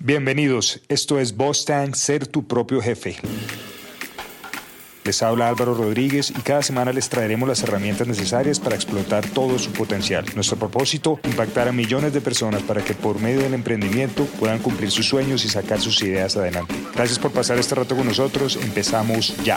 Bienvenidos, esto es Boss Tank, ser tu propio jefe. Les habla Álvaro Rodríguez y cada semana les traeremos las herramientas necesarias para explotar todo su potencial. Nuestro propósito, impactar a millones de personas para que por medio del emprendimiento puedan cumplir sus sueños y sacar sus ideas adelante. Gracias por pasar este rato con nosotros, empezamos ya.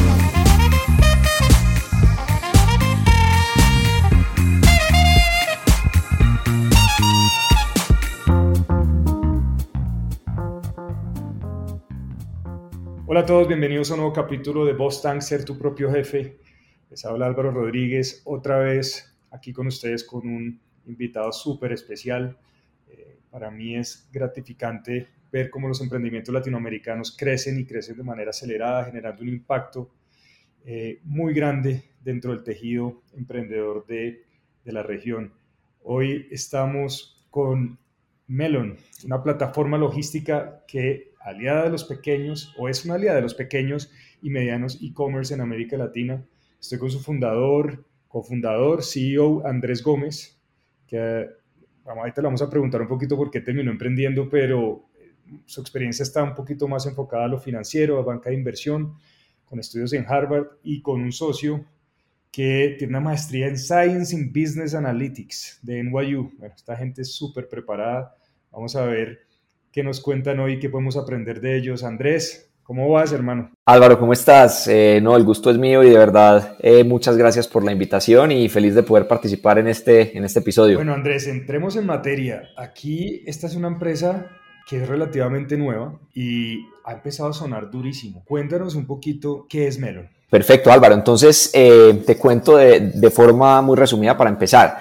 Hola a todos, bienvenidos a un nuevo capítulo de Boss Tank, ser tu propio jefe. Les habla Álvaro Rodríguez, otra vez aquí con ustedes con un invitado súper especial. Para mí es gratificante ver cómo los emprendimientos latinoamericanos crecen y crecen de manera acelerada, generando un impacto muy grande dentro del tejido emprendedor de la región. Hoy estamos con Melon, una plataforma logística que aliada de los pequeños, o es una aliada de los pequeños y medianos e-commerce en América Latina. Estoy con su cofundador, CEO Andrés Gómez, que ahorita le vamos a preguntar un poquito por qué terminó emprendiendo, pero su experiencia está un poquito más enfocada a lo financiero, a banca de inversión, con estudios en Harvard y con un socio que tiene una maestría en Science in Business Analytics de NYU. Bueno, esta gente es súper preparada. Vamos a ver qué nos cuentan hoy, qué podemos aprender de ellos. Andrés, ¿cómo vas, hermano? Álvaro, ¿cómo estás? No, el gusto es mío y de verdad muchas gracias por la invitación y feliz de poder participar en este episodio. Bueno, Andrés, entremos en materia. Aquí esta es una empresa que es relativamente nueva y ha empezado a sonar durísimo. Cuéntanos un poquito qué es Melon. Perfecto, Álvaro. Entonces, te cuento de forma muy resumida para empezar.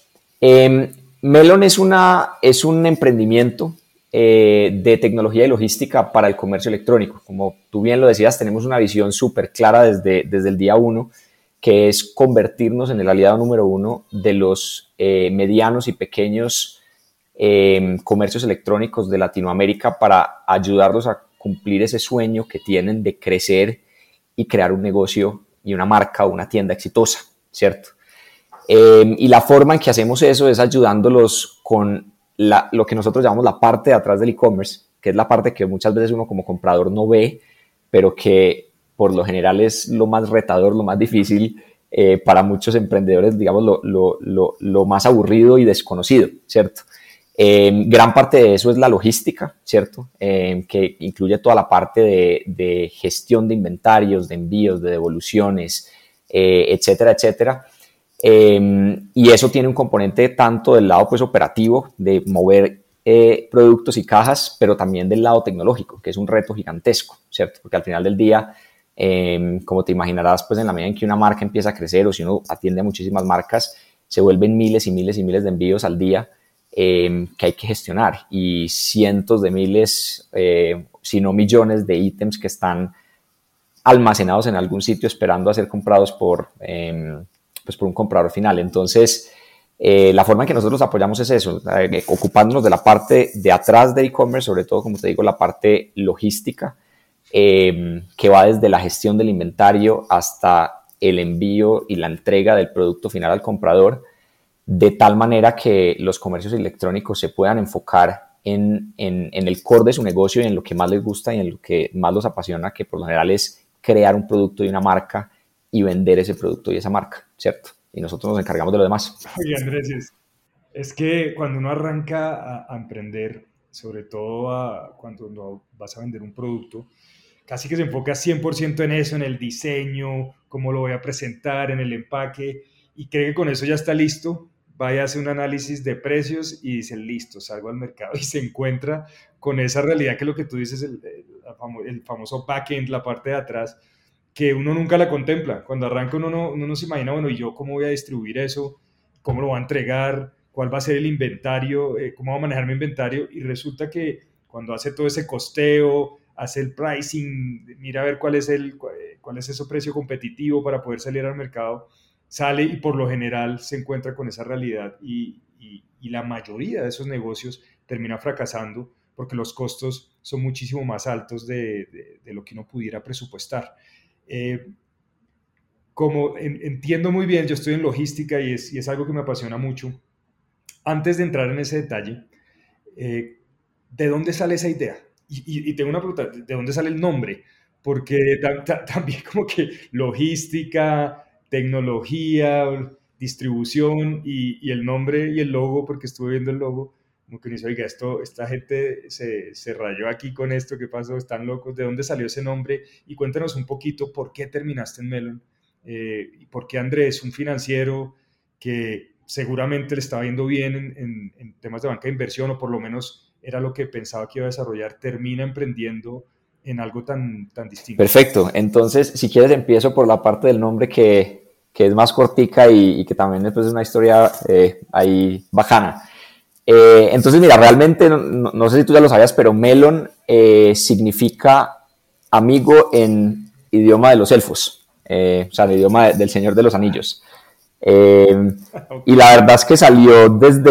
Melon es un emprendimiento de tecnología y logística para el comercio electrónico. Como tú bien lo decías, tenemos una visión súper clara desde el día uno, que es convertirnos en el aliado número uno de los medianos y pequeños comercios electrónicos de Latinoamérica para ayudarlos a cumplir ese sueño que tienen de crecer y crear un negocio y una marca o una tienda exitosa, ¿cierto? Y la forma en que hacemos eso es ayudándolos con lo que nosotros llamamos la parte de atrás del e-commerce, que es la parte que muchas veces uno como comprador no ve, pero que por lo general es lo más retador, lo más difícil para muchos emprendedores, digamos, lo más aburrido y desconocido, ¿cierto? Gran parte de eso es la logística, ¿cierto? Que incluye toda la parte de gestión de inventarios, de envíos, de devoluciones, etcétera, etcétera. Y eso tiene un componente tanto del lado pues, operativo, de mover productos y cajas, pero también del lado tecnológico, que es un reto gigantesco, ¿cierto? Porque al final del día, como te imaginarás, pues en la medida en que una marca empieza a crecer o si uno atiende a muchísimas marcas, se vuelven miles y miles y miles de envíos al día que hay que gestionar y cientos de miles, si no millones de ítems que están almacenados en algún sitio esperando a ser comprados por un comprador final. Entonces, la forma en que nosotros apoyamos es eso, ocupándonos de la parte de atrás de e-commerce, sobre todo, como te digo, la parte logística, que va desde la gestión del inventario hasta el envío y la entrega del producto final al comprador, de tal manera que los comercios electrónicos se puedan enfocar en el core de su negocio y en lo que más les gusta y en lo que más los apasiona, que por lo general es crear un producto y una marca y vender ese producto y esa marca, ¿cierto? Y nosotros nos encargamos de lo demás. Oye, Andrés, es que cuando uno arranca a emprender, sobre todo cuando no vas a vender un producto, casi que se enfoca 100% en eso, en el diseño, cómo lo voy a presentar, en el empaque, y cree que con eso ya está listo, vaya a hacer un análisis de precios y dice, listo, salgo al mercado y se encuentra con esa realidad que lo que tú dices, el famoso backend, la parte de atrás, que uno nunca la contempla. Cuando arranca uno se imagina, bueno, ¿y yo cómo voy a distribuir eso? ¿Cómo lo voy a entregar? ¿Cuál va a ser el inventario? ¿Cómo voy a manejar mi inventario? Y resulta que cuando hace todo ese costeo, hace el pricing, mira a ver cuál es ese precio competitivo para poder salir al mercado, sale y por lo general se encuentra con esa realidad y la mayoría de esos negocios termina fracasando porque los costos son muchísimo más altos de lo que uno pudiera presupuestar. Eh, Como entiendo muy bien, yo estoy en logística y es algo que me apasiona mucho. Antes de entrar en ese detalle, eh, ¿de dónde sale esa idea? Y tengo una pregunta, ¿de dónde sale el nombre? Porque también como que logística, tecnología, distribución y el nombre y el logo, porque estuve viendo el logo, como que uno dice, oiga, esta gente se rayó aquí con esto, ¿qué pasó? Están locos, ¿de dónde salió ese nombre? Y cuéntanos un poquito por qué terminaste en Melon, y por qué Andrés, un financiero que seguramente le estaba yendo bien en temas de banca de inversión, o por lo menos era lo que pensaba que iba a desarrollar, termina emprendiendo en algo tan distinto. Perfecto. Entonces, si quieres, empiezo por la parte del nombre que es más cortica y que también después es una historia ahí bacana. Entonces, mira, realmente, no sé si tú ya lo sabías, pero Melon significa amigo en idioma de los elfos, o sea, en idioma del Señor de los Anillos. Eh, Ok. y la verdad es que salió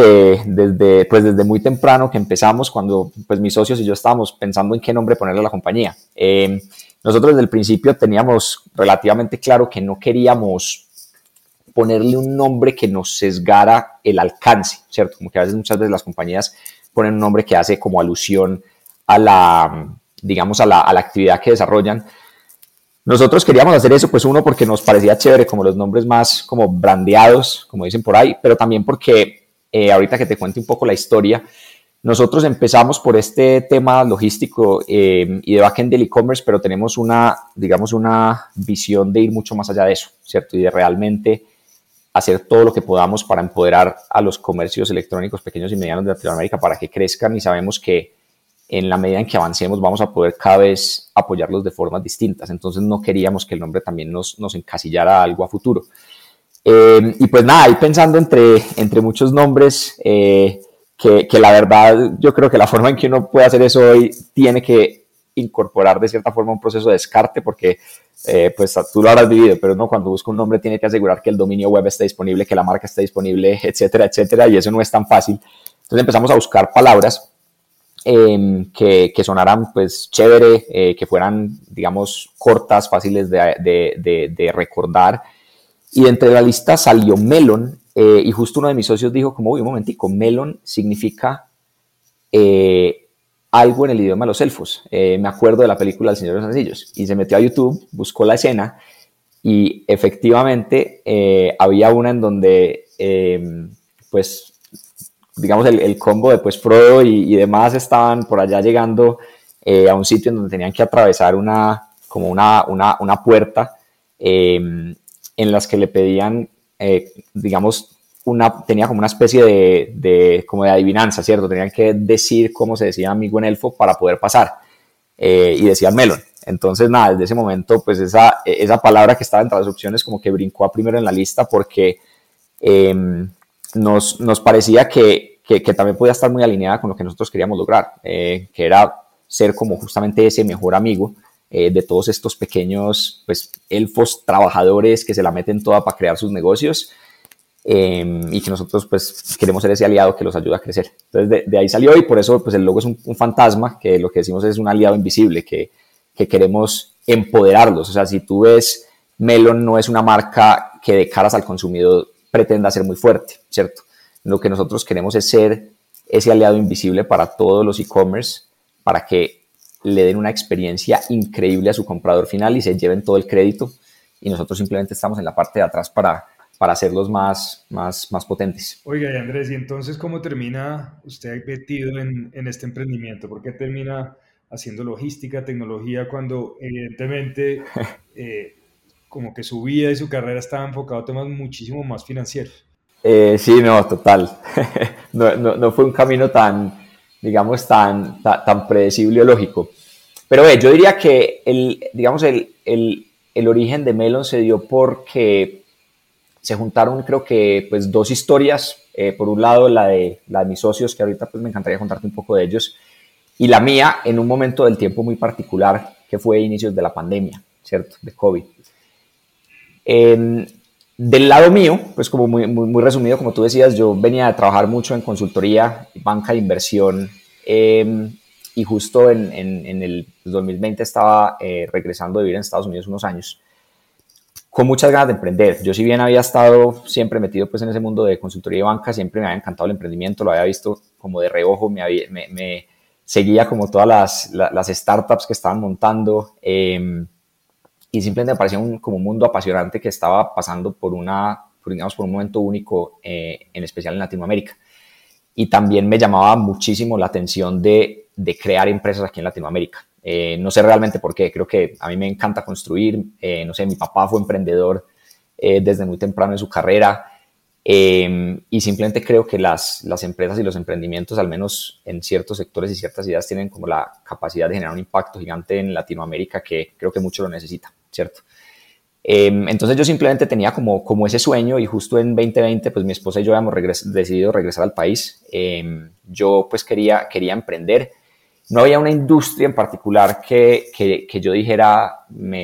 desde muy temprano que empezamos, cuando pues, mis socios y yo estábamos pensando en qué nombre ponerle a la compañía. Nosotros desde el principio teníamos relativamente claro que no queríamos ponerle un nombre que nos sesgara el alcance, ¿cierto? Como que a veces, muchas veces las compañías ponen un nombre que hace como alusión a la, digamos, a la actividad que desarrollan. Nosotros queríamos hacer eso, pues uno, porque nos parecía chévere, como los nombres más como brandeados, como dicen por ahí, pero también porque, ahorita que te cuente un poco la historia, nosotros empezamos por este tema logístico y de backend del e-commerce, pero tenemos digamos, una visión de ir mucho más allá de eso, ¿cierto? Y de realmente hacer todo lo que podamos para empoderar a los comercios electrónicos pequeños y medianos de Latinoamérica para que crezcan, y sabemos que en la medida en que avancemos vamos a poder cada vez apoyarlos de formas distintas. Entonces no queríamos que el nombre también nos encasillara a algo a futuro. Y pues nada, ahí pensando entre muchos nombres, que la verdad yo creo que la forma en que uno puede hacer eso hoy tiene que incorporar de cierta forma un proceso de descarte, porque pues tú lo habrás vivido, pero no, cuando busca un nombre tiene que asegurar que el dominio web esté disponible, que la marca esté disponible, etcétera, etcétera, y eso no es tan fácil. Entonces empezamos a buscar palabras que sonaran pues chévere, que fueran, digamos, cortas, fáciles de recordar. Y de entre la lista salió Melon, y justo uno de mis socios dijo como, uy, un momentico, Melon significa algo en el idioma de los elfos. Me acuerdo de la película El Señor de los Anillos, y se metió a YouTube, buscó la escena, y efectivamente había una en donde pues digamos, el combo de pues, Frodo y demás estaban por allá llegando a un sitio en donde tenían que atravesar como una puerta, en las que le pedían, digamos, tenía como una especie como de adivinanza, ¿cierto? Tenían que decir cómo se decía amigo en elfo para poder pasar, y decían Melon. Entonces, nada, desde ese momento, pues esa palabra que estaba entre las opciones como que brincó a primero en la lista, porque nos parecía que también podía estar muy alineada con lo que nosotros queríamos lograr, que era ser como justamente ese mejor amigo de todos estos pequeños pues, elfos trabajadores que se la meten toda para crear sus negocios, y que nosotros pues queremos ser ese aliado que los ayuda a crecer. Entonces de ahí salió, y por eso pues el logo es un fantasma, que lo que decimos es un aliado invisible, que queremos empoderarlos. O sea, si tú ves, Melon no es una marca que de caras al consumidor pretenda ser muy fuerte, ¿cierto? Lo que nosotros queremos es ser ese aliado invisible para todos los e-commerce, para que le den una experiencia increíble a su comprador final y se lleven todo el crédito, y nosotros simplemente estamos en la parte de atrás para hacerlos más potentes. Oiga, y Andrés, ¿y entonces cómo termina usted metido en este emprendimiento? ¿Por qué termina haciendo logística, tecnología, cuando evidentemente como que su vida y su carrera estaban enfocados a temas muchísimo más financieros? Sí, no, total. No fue un camino tan, digamos, tan predecible o lógico. Pero yo diría que digamos, el origen de Melon se dio porque se juntaron, creo que, pues, dos historias. Por un lado, la de mis socios, que ahorita pues me encantaría contarte un poco de ellos, y la mía en un momento del tiempo muy particular, que fue inicios de la pandemia, ¿cierto? De COVID. Eh, del lado mío, pues como muy resumido, como tú decías, yo venía de trabajar mucho en consultoría, banca de inversión, y justo en el 2020 estaba regresando a vivir en Estados Unidos unos años, con muchas ganas de emprender. Yo, si bien había estado siempre metido pues en ese mundo de consultoría y banca, siempre me había encantado el emprendimiento, lo había visto como de reojo, seguía como todas las startups que estaban montando, y simplemente me parecía como un mundo apasionante que estaba pasando digamos, por un momento único, en especial en Latinoamérica. Y también me llamaba muchísimo la atención de crear empresas aquí en Latinoamérica. No sé realmente por qué, creo que a mí me encanta construir, no sé, mi papá fue emprendedor desde muy temprano en su carrera, y simplemente creo que las empresas y los emprendimientos, al menos en ciertos sectores y ciertas ideas, tienen como la capacidad de generar un impacto gigante en Latinoamérica que creo que mucho lo necesita, ¿cierto? Entonces yo simplemente tenía como ese sueño, y justo en 2020 pues mi esposa y yo habíamos decidido regresar al país. Yo pues quería emprender. No había una industria en particular que yo dijera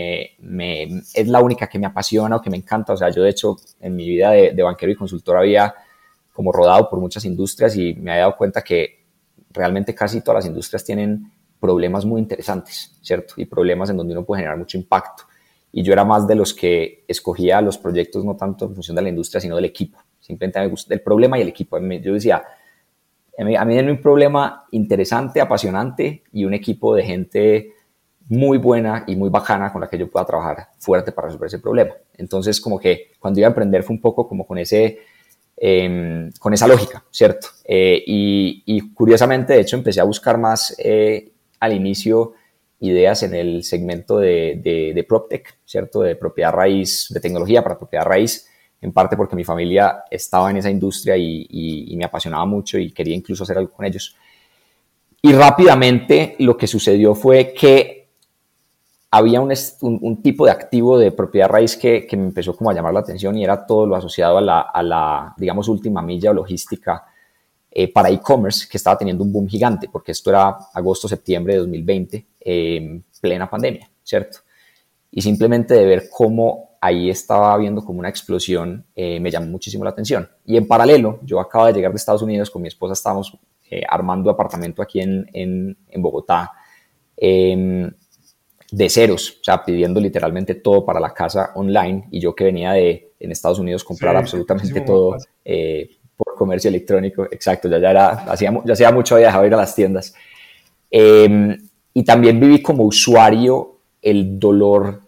es la única que me apasiona o que me encanta. O sea, yo de hecho en mi vida de banquero y consultor había como rodado por muchas industrias y me había dado cuenta que realmente casi todas las industrias tienen problemas muy interesantes, ¿cierto? Y problemas en donde uno puede generar mucho impacto. Y yo era más de los que escogía los proyectos no tanto en función de la industria, sino del equipo. Simplemente me gusta el problema y el equipo. Yo decía, a mí denme un problema interesante, apasionante y un equipo de gente muy buena y muy bacana con la que yo pueda trabajar fuerte para resolver ese problema. Entonces, como que cuando iba a emprender fue un poco como con esa lógica, ¿cierto? Y curiosamente, de hecho, empecé a buscar más al inicio ideas en el segmento de PropTech, ¿cierto? De propiedad raíz, de tecnología para propiedad raíz, en parte porque mi familia estaba en esa industria y me apasionaba mucho y quería incluso hacer algo con ellos. Y rápidamente lo que sucedió fue que había un tipo de activo de propiedad raíz que me empezó como a llamar la atención, y era todo lo asociado a la digamos, última milla o logística para e-commerce, que estaba teniendo un boom gigante, porque esto era agosto-septiembre de 2020, plena pandemia, ¿cierto? Y simplemente de ver cómo ahí estaba habiendo como una explosión, me llamó muchísimo la atención. Y en paralelo, yo acabo de llegar de Estados Unidos, con mi esposa estábamos armando apartamento aquí en Bogotá, de ceros, o sea, pidiendo literalmente todo para la casa online, y yo que venía en Estados Unidos comprar absolutamente todo por comercio electrónico, exacto, ya hacía mucho, había dejado ir a las tiendas. Y también viví como usuario el dolor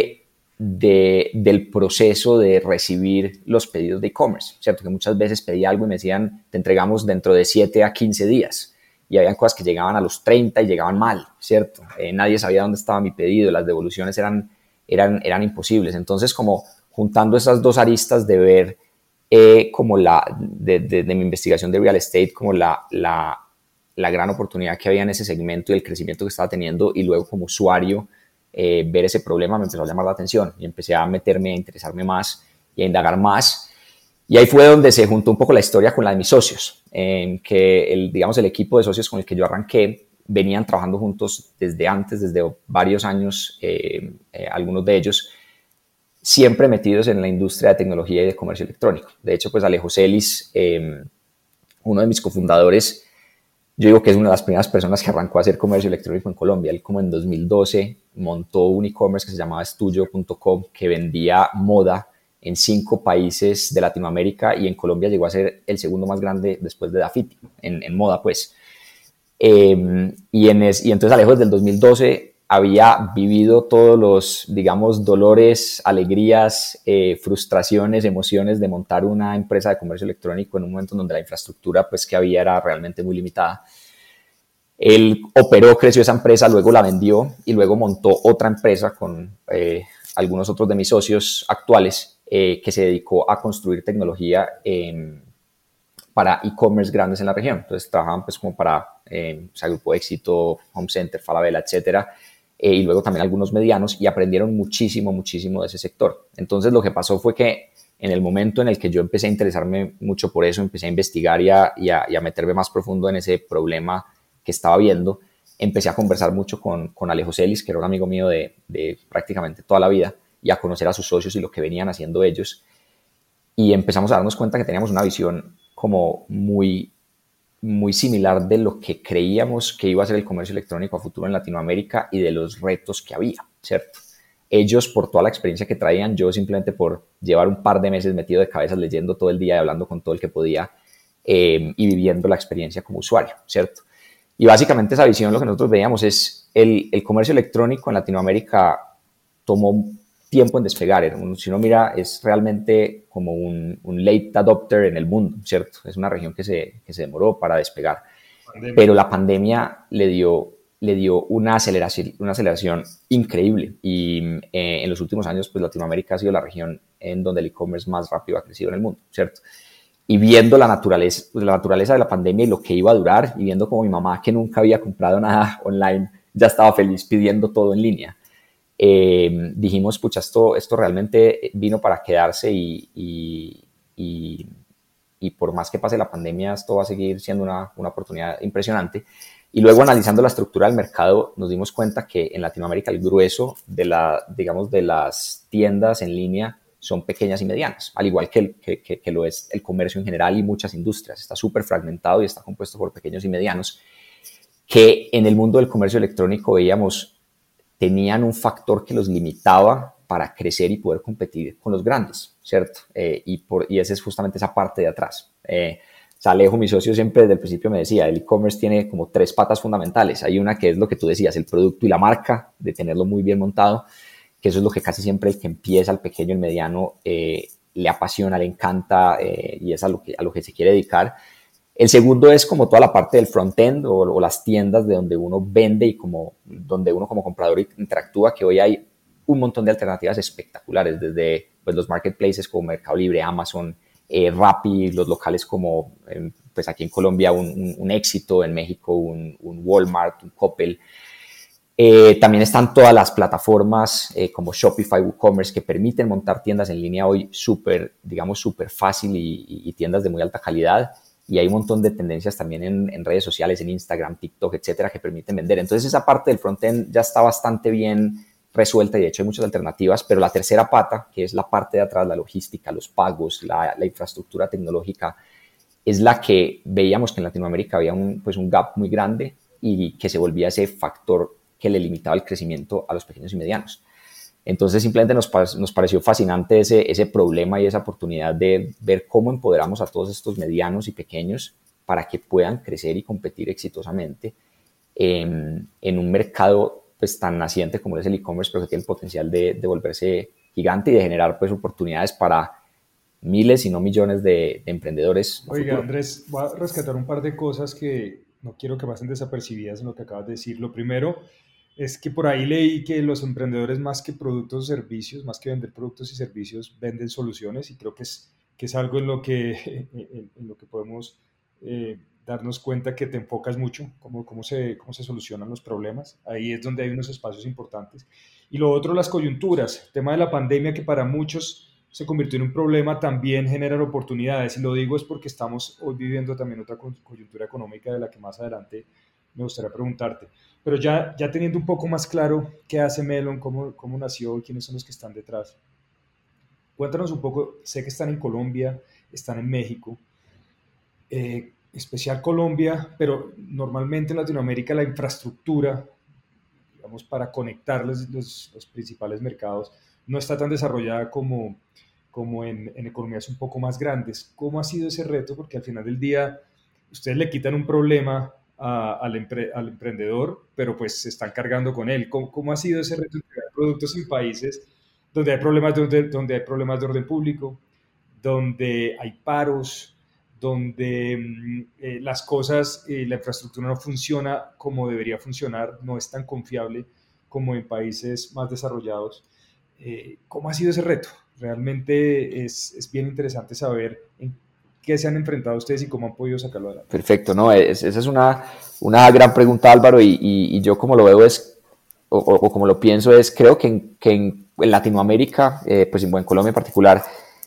del proceso de recibir los pedidos de e-commerce, ¿cierto? Que muchas veces pedía algo y me decían, te entregamos dentro de 7 a 15 días. Y habían cosas que llegaban a los 30 y llegaban mal, ¿cierto? Nadie sabía dónde estaba mi pedido, las devoluciones eran imposibles. Entonces, como juntando esas dos aristas de ver como de mi investigación de real estate, como la gran oportunidad que había en ese segmento y el crecimiento que estaba teniendo, y luego como usuario ver ese problema, me empezó a llamar la atención y empecé a meterme, a interesarme más y a indagar más. Y ahí fue donde se juntó un poco la historia con la de mis socios, que el equipo de socios con el que yo arranqué venían trabajando juntos desde antes, desde varios años, algunos de ellos, siempre metidos en la industria de tecnología y de comercio electrónico. De hecho, pues Alejo Celis, uno de mis cofundadores, yo digo que es una de las primeras personas que arrancó a hacer comercio electrónico en Colombia. Él, como en 2012, montó un e-commerce que se llamaba Estudio.com, que vendía moda en 5 países de Latinoamérica, y en Colombia llegó a ser el segundo más grande después de Dafiti, en moda, pues. Y entonces Alejo desde el 2012 había vivido todos los, digamos, dolores, alegrías, frustraciones, emociones de montar una empresa de comercio electrónico en un momento en donde la infraestructura pues, que había era realmente muy limitada. Él operó, creció esa empresa, luego la vendió y luego montó otra empresa con algunos otros de mis socios actuales, que se dedicó a construir tecnología para e-commerce grandes en la región. Entonces trabajaban pues como para Grupo Éxito, Home Center, Falabella, etcétera, y luego también algunos medianos, y aprendieron muchísimo de ese sector. Entonces lo que pasó fue que en el momento en el que yo empecé a interesarme mucho por eso, empecé a investigar y a meterme más profundo en ese problema que estaba viendo, empecé a conversar mucho con Alejo Celis, que era un amigo mío de prácticamente toda la vida, y a conocer a sus socios y lo que venían haciendo ellos. Y empezamos a darnos cuenta que teníamos una visión como muy similar de lo que creíamos que iba a ser el comercio electrónico a futuro en Latinoamérica y de los retos que había, ¿cierto? Ellos por toda la experiencia que traían, yo simplemente por llevar un par de meses metido de cabeza leyendo todo el día y hablando con todo el que podía, y viviendo la experiencia como usuario, ¿cierto? Y básicamente esa visión, lo que nosotros veíamos es el comercio electrónico en Latinoamérica tomó tiempo en despegar. Si uno mira, es realmente como un late adopter en el mundo, ¿cierto? Es una región que se demoró para despegar. Pero la pandemia le dio una aceleración increíble. Y en los últimos años, pues Latinoamérica ha sido la región en donde el e-commerce más rápido ha crecido en el mundo, ¿cierto? Y viendo la naturaleza de la pandemia y lo que iba a durar, y viendo como mi mamá, que nunca había comprado nada online, ya estaba feliz pidiendo todo en línea, dijimos, pucha, esto realmente vino para quedarse y por más que pase la pandemia, esto va a seguir siendo una oportunidad impresionante. Y luego, analizando la estructura del mercado, nos dimos cuenta que en Latinoamérica el grueso de las tiendas en línea son pequeñas y medianas, al igual que lo es el comercio en general y muchas industrias. Está súper fragmentado y está compuesto por pequeños y medianos, que en el mundo del comercio electrónico veíamos tenían un factor que los limitaba para crecer y poder competir con los grandes, ¿cierto? Y esa es justamente esa parte de atrás. Alejo, mi socio, siempre desde el principio me decía, el e-commerce tiene como 3 patas fundamentales. Hay una que es lo que tú decías, el producto y la marca, de tenerlo muy bien montado, que eso es lo que casi siempre el que empieza, el pequeño, el mediano, le apasiona, le encanta y es a lo que se quiere dedicar. El segundo es como toda la parte del front-end o las tiendas de donde uno vende y donde uno como comprador interactúa, que hoy hay un montón de alternativas espectaculares, desde pues, los marketplaces como Mercado Libre, Amazon, Rappi, los locales como pues aquí en Colombia un Éxito, en México un Walmart, un Coppel. También están todas las plataformas como Shopify, WooCommerce, que permiten montar tiendas en línea hoy súper fácil y tiendas de muy alta calidad. Y hay un montón de tendencias también en redes sociales, en Instagram, TikTok, etcétera, que permiten vender. Entonces esa parte del frontend ya está bastante bien resuelta y de hecho hay muchas alternativas, pero la tercera pata, que es la parte de atrás, la logística, los pagos, la infraestructura tecnológica, es la que veíamos que en Latinoamérica había un gap muy grande y que se volvía ese factor que le limitaba el crecimiento a los pequeños y medianos. Entonces simplemente nos pareció fascinante ese problema y esa oportunidad de ver cómo empoderamos a todos estos medianos y pequeños para que puedan crecer y competir exitosamente en un mercado pues tan naciente como es el e-commerce, pero que tiene el potencial de volverse gigante y de generar pues oportunidades para miles y no millones de emprendedores. Oiga, Andrés, voy a rescatar un par de cosas que no quiero que pasen desapercibidas en lo que acabas de decir. Lo primero es que por ahí leí que los emprendedores, más que productos o servicios, más que vender productos y servicios, venden soluciones, y creo que es algo en lo que podemos darnos cuenta que te enfocas mucho, cómo se solucionan los problemas. Ahí es donde hay unos espacios importantes. Y lo otro, las coyunturas. El tema de la pandemia, que para muchos se convirtió en un problema, también generan oportunidades. Y lo digo es porque estamos hoy viviendo también otra coyuntura económica de la que más adelante me gustaría preguntarte. Pero ya teniendo un poco más claro qué hace Melon, cómo nació y quiénes son los que están detrás, cuéntanos un poco. Sé que están en Colombia, están en México, especial Colombia, pero normalmente en Latinoamérica la infraestructura, digamos, para conectar los principales mercados no está tan desarrollada como en economías un poco más grandes. ¿Cómo ha sido ese reto? Porque al final del día ustedes le quitan un problema al emprendedor, pero pues se están cargando con él. ¿Cómo ha sido ese reto de crear productos en países donde hay donde hay problemas de orden público, donde hay paros, donde las cosas, la infraestructura no funciona como debería funcionar, no es tan confiable como en países más desarrollados? ¿Cómo ha sido ese reto? Realmente es bien interesante saber en qué se han enfrentado ustedes y cómo han podido sacarlo adelante. Perfecto, no, esa es una gran pregunta, Álvaro, y yo como lo veo o como lo pienso creo que en Latinoamérica, pues en Colombia en particular,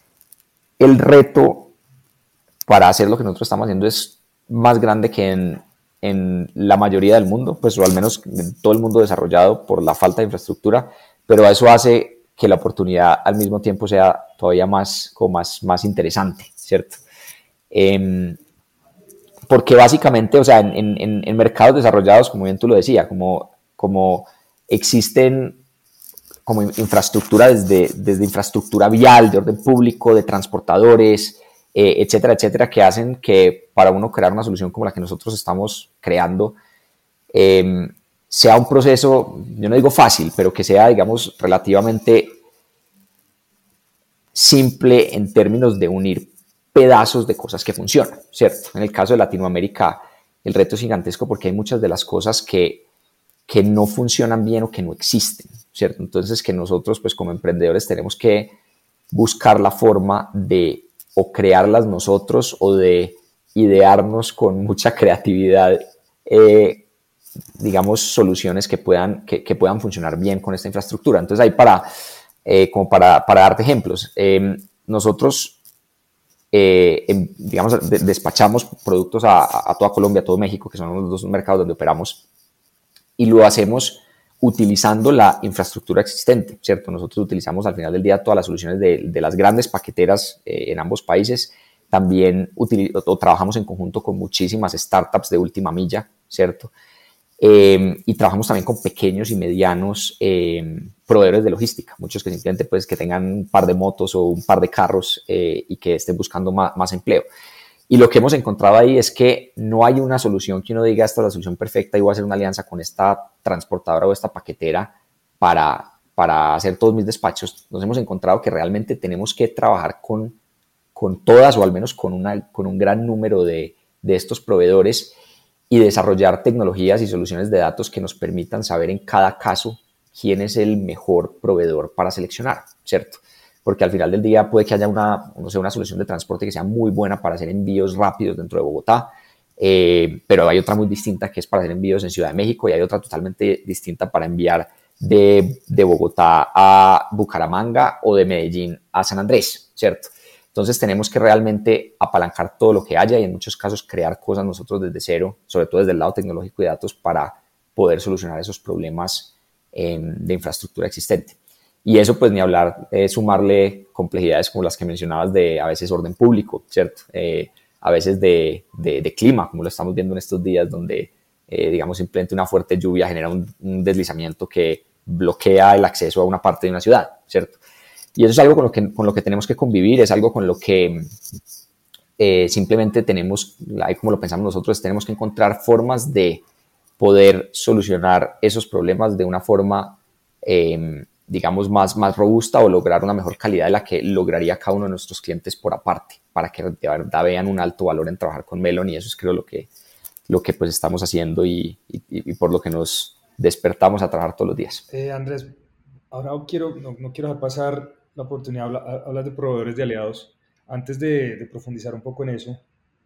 el reto para hacer lo que nosotros estamos haciendo es más grande que en la mayoría del mundo, pues o al menos en todo el mundo desarrollado por la falta de infraestructura, pero eso hace que la oportunidad al mismo tiempo sea todavía más interesante, ¿cierto? Porque básicamente, o sea, en mercados desarrollados, como bien tú lo decías, como existen como infraestructura desde infraestructura vial, de orden público, de transportadores, etcétera, etcétera, que hacen que para uno crear una solución como la que nosotros estamos creando sea un proceso, yo no digo fácil, pero que sea, digamos, relativamente simple en términos de unir pedazos de cosas que funcionan, ¿cierto? En el caso de Latinoamérica, el reto es gigantesco porque hay muchas de las cosas que no funcionan bien o que no existen, ¿cierto? Entonces, que nosotros, pues como emprendedores, tenemos que buscar la forma de o crearlas nosotros o de idearnos con mucha creatividad, digamos, soluciones que puedan funcionar bien con esta infraestructura. Entonces, ahí como para darte ejemplos, nosotros, digamos, despachamos productos a toda Colombia, a todo México, que son los dos mercados donde operamos, y lo hacemos utilizando la infraestructura existente, ¿cierto? Nosotros utilizamos al final del día todas las soluciones de las grandes paqueteras en ambos países. También trabajamos en conjunto con muchísimas startups de última milla, ¿cierto? Y trabajamos también con pequeños y medianos proveedores de logística, muchos que simplemente pues que tengan un par de motos o un par de carros y que estén buscando más empleo. Y lo que hemos encontrado ahí es que no hay una solución que uno diga esta es la solución perfecta y voy a hacer una alianza con esta transportadora o esta paquetera para hacer todos mis despachos. Nos hemos encontrado que realmente tenemos que trabajar con todas o al menos con un gran número de estos proveedores y desarrollar tecnologías y soluciones de datos que nos permitan saber en cada caso quién es el mejor proveedor para seleccionar, ¿cierto? Porque al final del día puede que haya una solución de transporte que sea muy buena para hacer envíos rápidos dentro de Bogotá, pero hay otra muy distinta que es para hacer envíos en Ciudad de México y hay otra totalmente distinta para enviar de Bogotá a Bucaramanga o de Medellín a San Andrés, ¿cierto? Entonces tenemos que realmente apalancar todo lo que haya y en muchos casos crear cosas nosotros desde cero, sobre todo desde el lado tecnológico y datos, para poder solucionar esos problemas de infraestructura existente. Y eso, pues, ni hablar, sumarle complejidades como las que mencionabas de a veces orden público, ¿cierto? A veces de clima, como lo estamos viendo en estos días, donde, digamos, simplemente una fuerte lluvia genera un deslizamiento que bloquea el acceso a una parte de una ciudad, ¿cierto? Y eso es algo con lo que tenemos que convivir, es algo con lo que simplemente tenemos, ahí como lo pensamos nosotros, tenemos que encontrar formas de poder solucionar esos problemas de una forma digamos, más robusta o lograr una mejor calidad de la que lograría cada uno de nuestros clientes por aparte, para que de verdad vean un alto valor en trabajar con Melon y eso es creo lo que pues estamos haciendo y por lo que nos despertamos a trabajar todos los días. Andrés, ahora no quiero dejar pasar la oportunidad de hablar de proveedores de aliados. Antes de profundizar un poco en eso,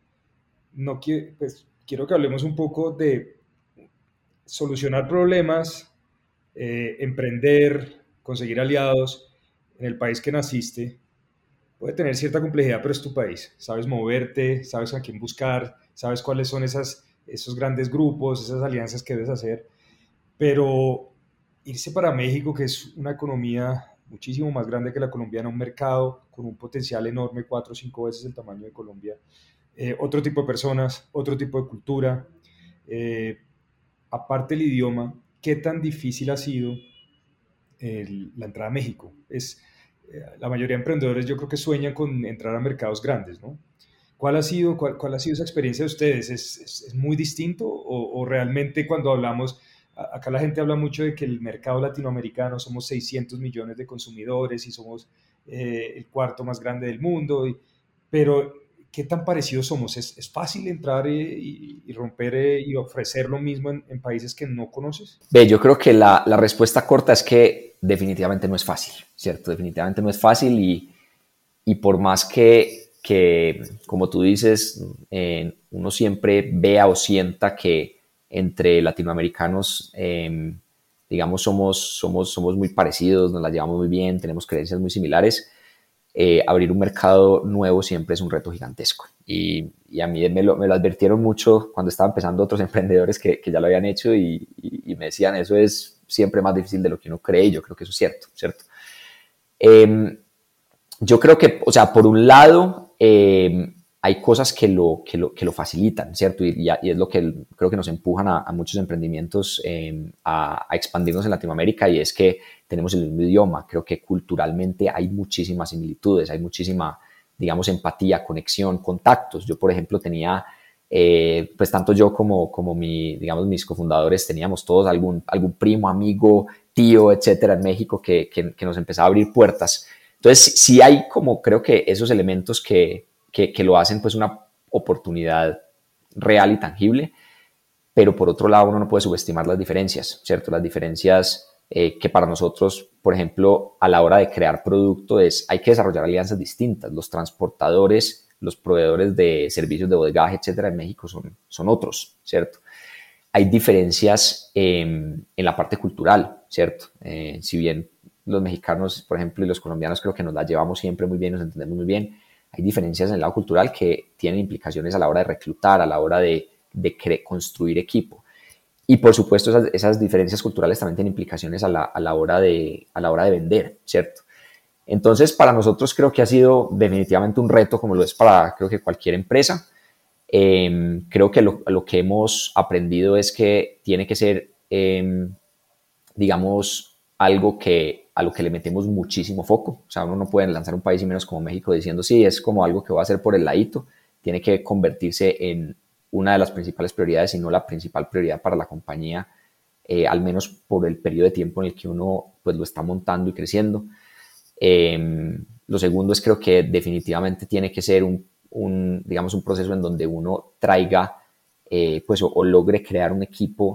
quiero que hablemos un poco de solucionar problemas, emprender, conseguir aliados en el país que naciste. Puede tener cierta complejidad, pero es tu país. Sabes moverte, sabes a quién buscar, sabes cuáles son esos grandes grupos, esas alianzas que debes hacer. Pero irse para México, que es una economía muchísimo más grande que la colombiana, un mercado con un potencial enorme, 4 o 5 veces el tamaño de Colombia, otro tipo de personas, otro tipo de cultura, eh, aparte el idioma, ¿qué tan difícil ha sido la entrada a México? La mayoría de emprendedores yo creo que sueñan con entrar a mercados grandes, ¿no? ¿Cuál ha sido esa experiencia de ustedes? ¿Es muy distinto o realmente cuando hablamos, acá la gente habla mucho de que el mercado latinoamericano somos 600 millones de consumidores y somos el cuarto más grande del mundo, pero ¿qué tan parecidos somos? ¿Es fácil entrar y romper y ofrecer lo mismo en países que no conoces? Yo creo que la respuesta corta es que definitivamente no es fácil, ¿cierto? Definitivamente no es fácil y por más que como tú dices, uno siempre vea o sienta que entre latinoamericanos, digamos, somos muy parecidos, nos la llevamos muy bien, tenemos creencias muy similares, abrir un mercado nuevo siempre es un reto gigantesco. Y a mí me lo advirtieron mucho cuando estaba empezando otros emprendedores que ya lo habían hecho y me decían, eso es siempre más difícil de lo que uno cree y yo creo que eso es cierto, ¿cierto? Yo creo que, o sea, por un lado, hay cosas que lo facilitan, ¿cierto? Y es lo que creo que nos empujan a muchos emprendimientos a expandirnos en Latinoamérica y es que tenemos el mismo idioma. Creo que culturalmente hay muchísimas similitudes, hay muchísima, digamos, empatía, conexión, contactos. Yo, por ejemplo, tenía pues tanto yo como digamos, mis cofundadores teníamos todos algún primo, amigo, tío, etcétera, en México que nos empezaba a abrir puertas. Entonces, sí hay como creo que esos elementos que lo hacen pues una oportunidad real y tangible, pero por otro lado uno no puede subestimar las diferencias, ¿cierto? Las diferencias que para nosotros, por ejemplo, a la hora de crear producto hay que desarrollar alianzas distintas. Los transportadores, los proveedores de servicios de bodegaje, etcétera, en México son otros, ¿cierto? Hay diferencias en la parte cultural, ¿cierto? Si bien los mexicanos, por ejemplo, y los colombianos creo que nos la llevamos siempre muy bien, nos entendemos muy bien, hay diferencias en el lado cultural que tienen implicaciones a la hora de reclutar, a la hora de construir equipo. Y por supuesto esas diferencias culturales también tienen implicaciones a la hora de vender, ¿cierto? Entonces para nosotros creo que ha sido definitivamente un reto, como lo es para creo que cualquier empresa. Creo que lo que hemos aprendido es que tiene que ser, digamos, algo a lo que le metemos muchísimo foco. O sea, uno no puede lanzar un país y menos como México diciendo, sí, es como algo que voy a hacer por el ladito. Tiene que convertirse en una de las principales prioridades, si no la principal prioridad para la compañía, al menos por el periodo de tiempo en el que uno pues, lo está montando y creciendo. Lo segundo es creo que definitivamente tiene que ser digamos, un proceso en donde uno traiga pues, o logre crear un equipo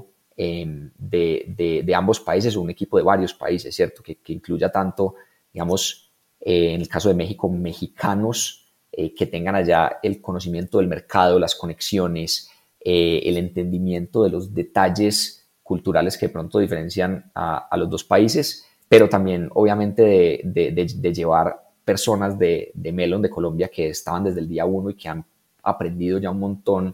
de ambos países o un equipo de varios países, ¿cierto? Que incluya tanto, digamos, en el caso de México, mexicanos que tengan allá el conocimiento del mercado, las conexiones, el entendimiento de los detalles culturales que de pronto diferencian a los dos países, pero también obviamente de llevar personas de Melon de Colombia que estaban desde el día uno y que han aprendido ya un montón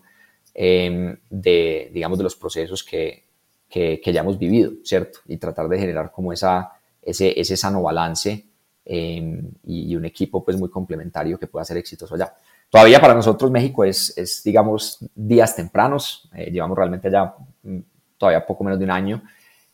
digamos, de los procesos que ya hemos vivido, ¿cierto? Y tratar de generar como ese sano balance y un equipo pues muy complementario que pueda ser exitoso allá. Todavía para nosotros México es digamos, días tempranos. Llevamos realmente ya todavía poco menos de un año.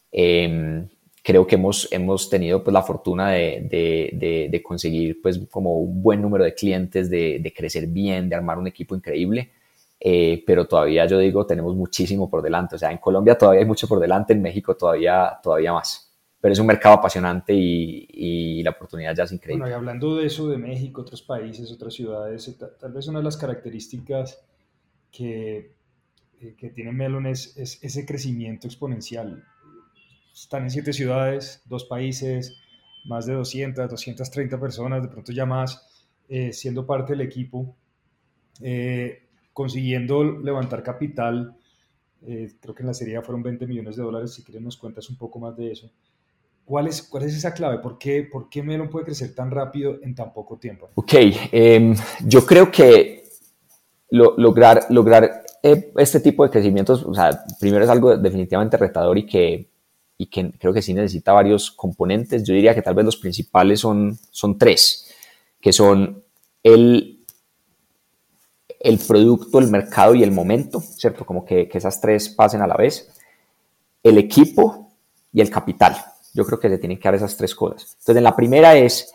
Creo que hemos tenido pues la fortuna de conseguir pues como un buen número de clientes, de crecer bien, de armar un equipo increíble. Pero todavía yo digo tenemos muchísimo por delante. O sea, en Colombia todavía hay mucho por delante, en México todavía más. Pero es un mercado apasionante y la oportunidad ya es increíble. Bueno, y hablando de eso, de México, otros países, otras ciudades, tal vez una de las características que, que tiene Melon es ese crecimiento exponencial. Están en 7 ciudades, 2 países, más de 230 personas, de pronto ya más, siendo parte del equipo, consiguiendo levantar capital. Creo que en la serie fueron $20 millones. Si quieres nos cuentas un poco más de eso. ¿Cuál es esa clave? ¿Por qué Melon puede crecer tan rápido en tan poco tiempo? Ok, yo creo que lograr este tipo de crecimientos, o sea, primero es algo definitivamente retador y que creo que sí necesita varios componentes. Yo diría que tal vez los principales son tres, que son el producto, el mercado y el momento, ¿cierto? Como que esas tres pasen a la vez. El equipo y el capital. Yo creo que se tienen que dar esas tres cosas. Entonces, en la primera es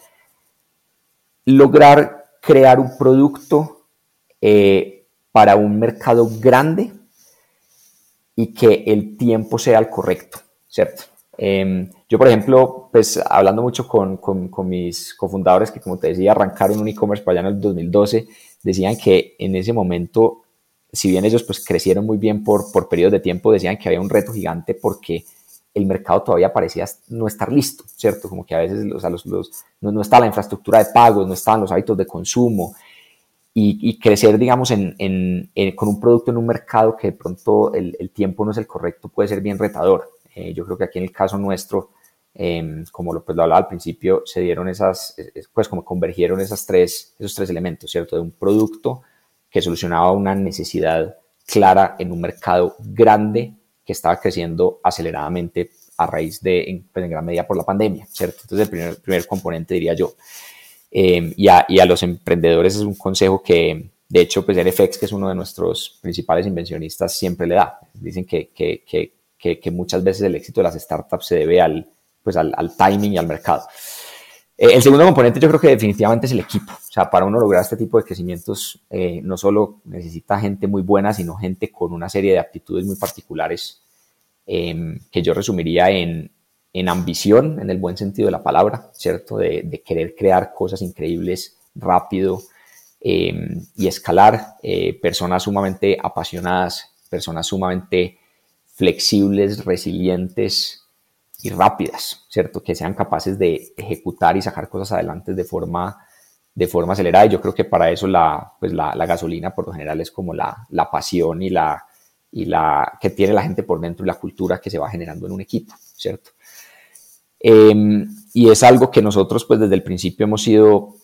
lograr crear un producto para un mercado grande y que el tiempo sea el correcto, ¿cierto? Yo, por ejemplo, pues hablando mucho con mis cofundadores que, como te decía, arrancaron un e-commerce para allá en el 2012, decían que en ese momento, si bien ellos pues crecieron muy bien por periodos de tiempo, decían que había un reto gigante porque el mercado todavía parecía no estar listo, ¿cierto? Como que a veces no estaba la infraestructura de pagos, no estaban los hábitos de consumo y crecer, digamos, con un producto en un mercado que de pronto el tiempo no es el correcto puede ser bien retador. Yo creo que aquí en el caso nuestro, como lo hablaba al principio, se dieron pues como convergieron esos tres elementos, ¿cierto? De un producto que solucionaba una necesidad clara en un mercado grande que estaba creciendo aceleradamente a raíz en gran medida por la pandemia, ¿cierto? Entonces el primer componente diría yo. Y a los emprendedores es un consejo que, de hecho, pues NFX, que es uno de nuestros principales inversionistas, siempre le da. Dicen que muchas veces el éxito de las startups se debe al timing y al mercado. El segundo componente yo creo que definitivamente es el equipo. O sea, para uno lograr este tipo de crecimientos, no solo necesita gente muy buena, sino gente con una serie de aptitudes muy particulares que yo resumiría en ambición, en el buen sentido de la palabra, ¿cierto? De querer crear cosas increíbles rápido y escalar. Personas sumamente apasionadas, personas sumamente flexibles, resilientes y rápidas, ¿cierto? Que sean capaces de ejecutar y sacar cosas adelante de forma acelerada. Y yo creo que para eso la gasolina por lo general es como la pasión y la que tiene la gente por dentro y la cultura que se va generando en un equipo, ¿cierto? Y es algo que nosotros pues desde el principio hemos sido,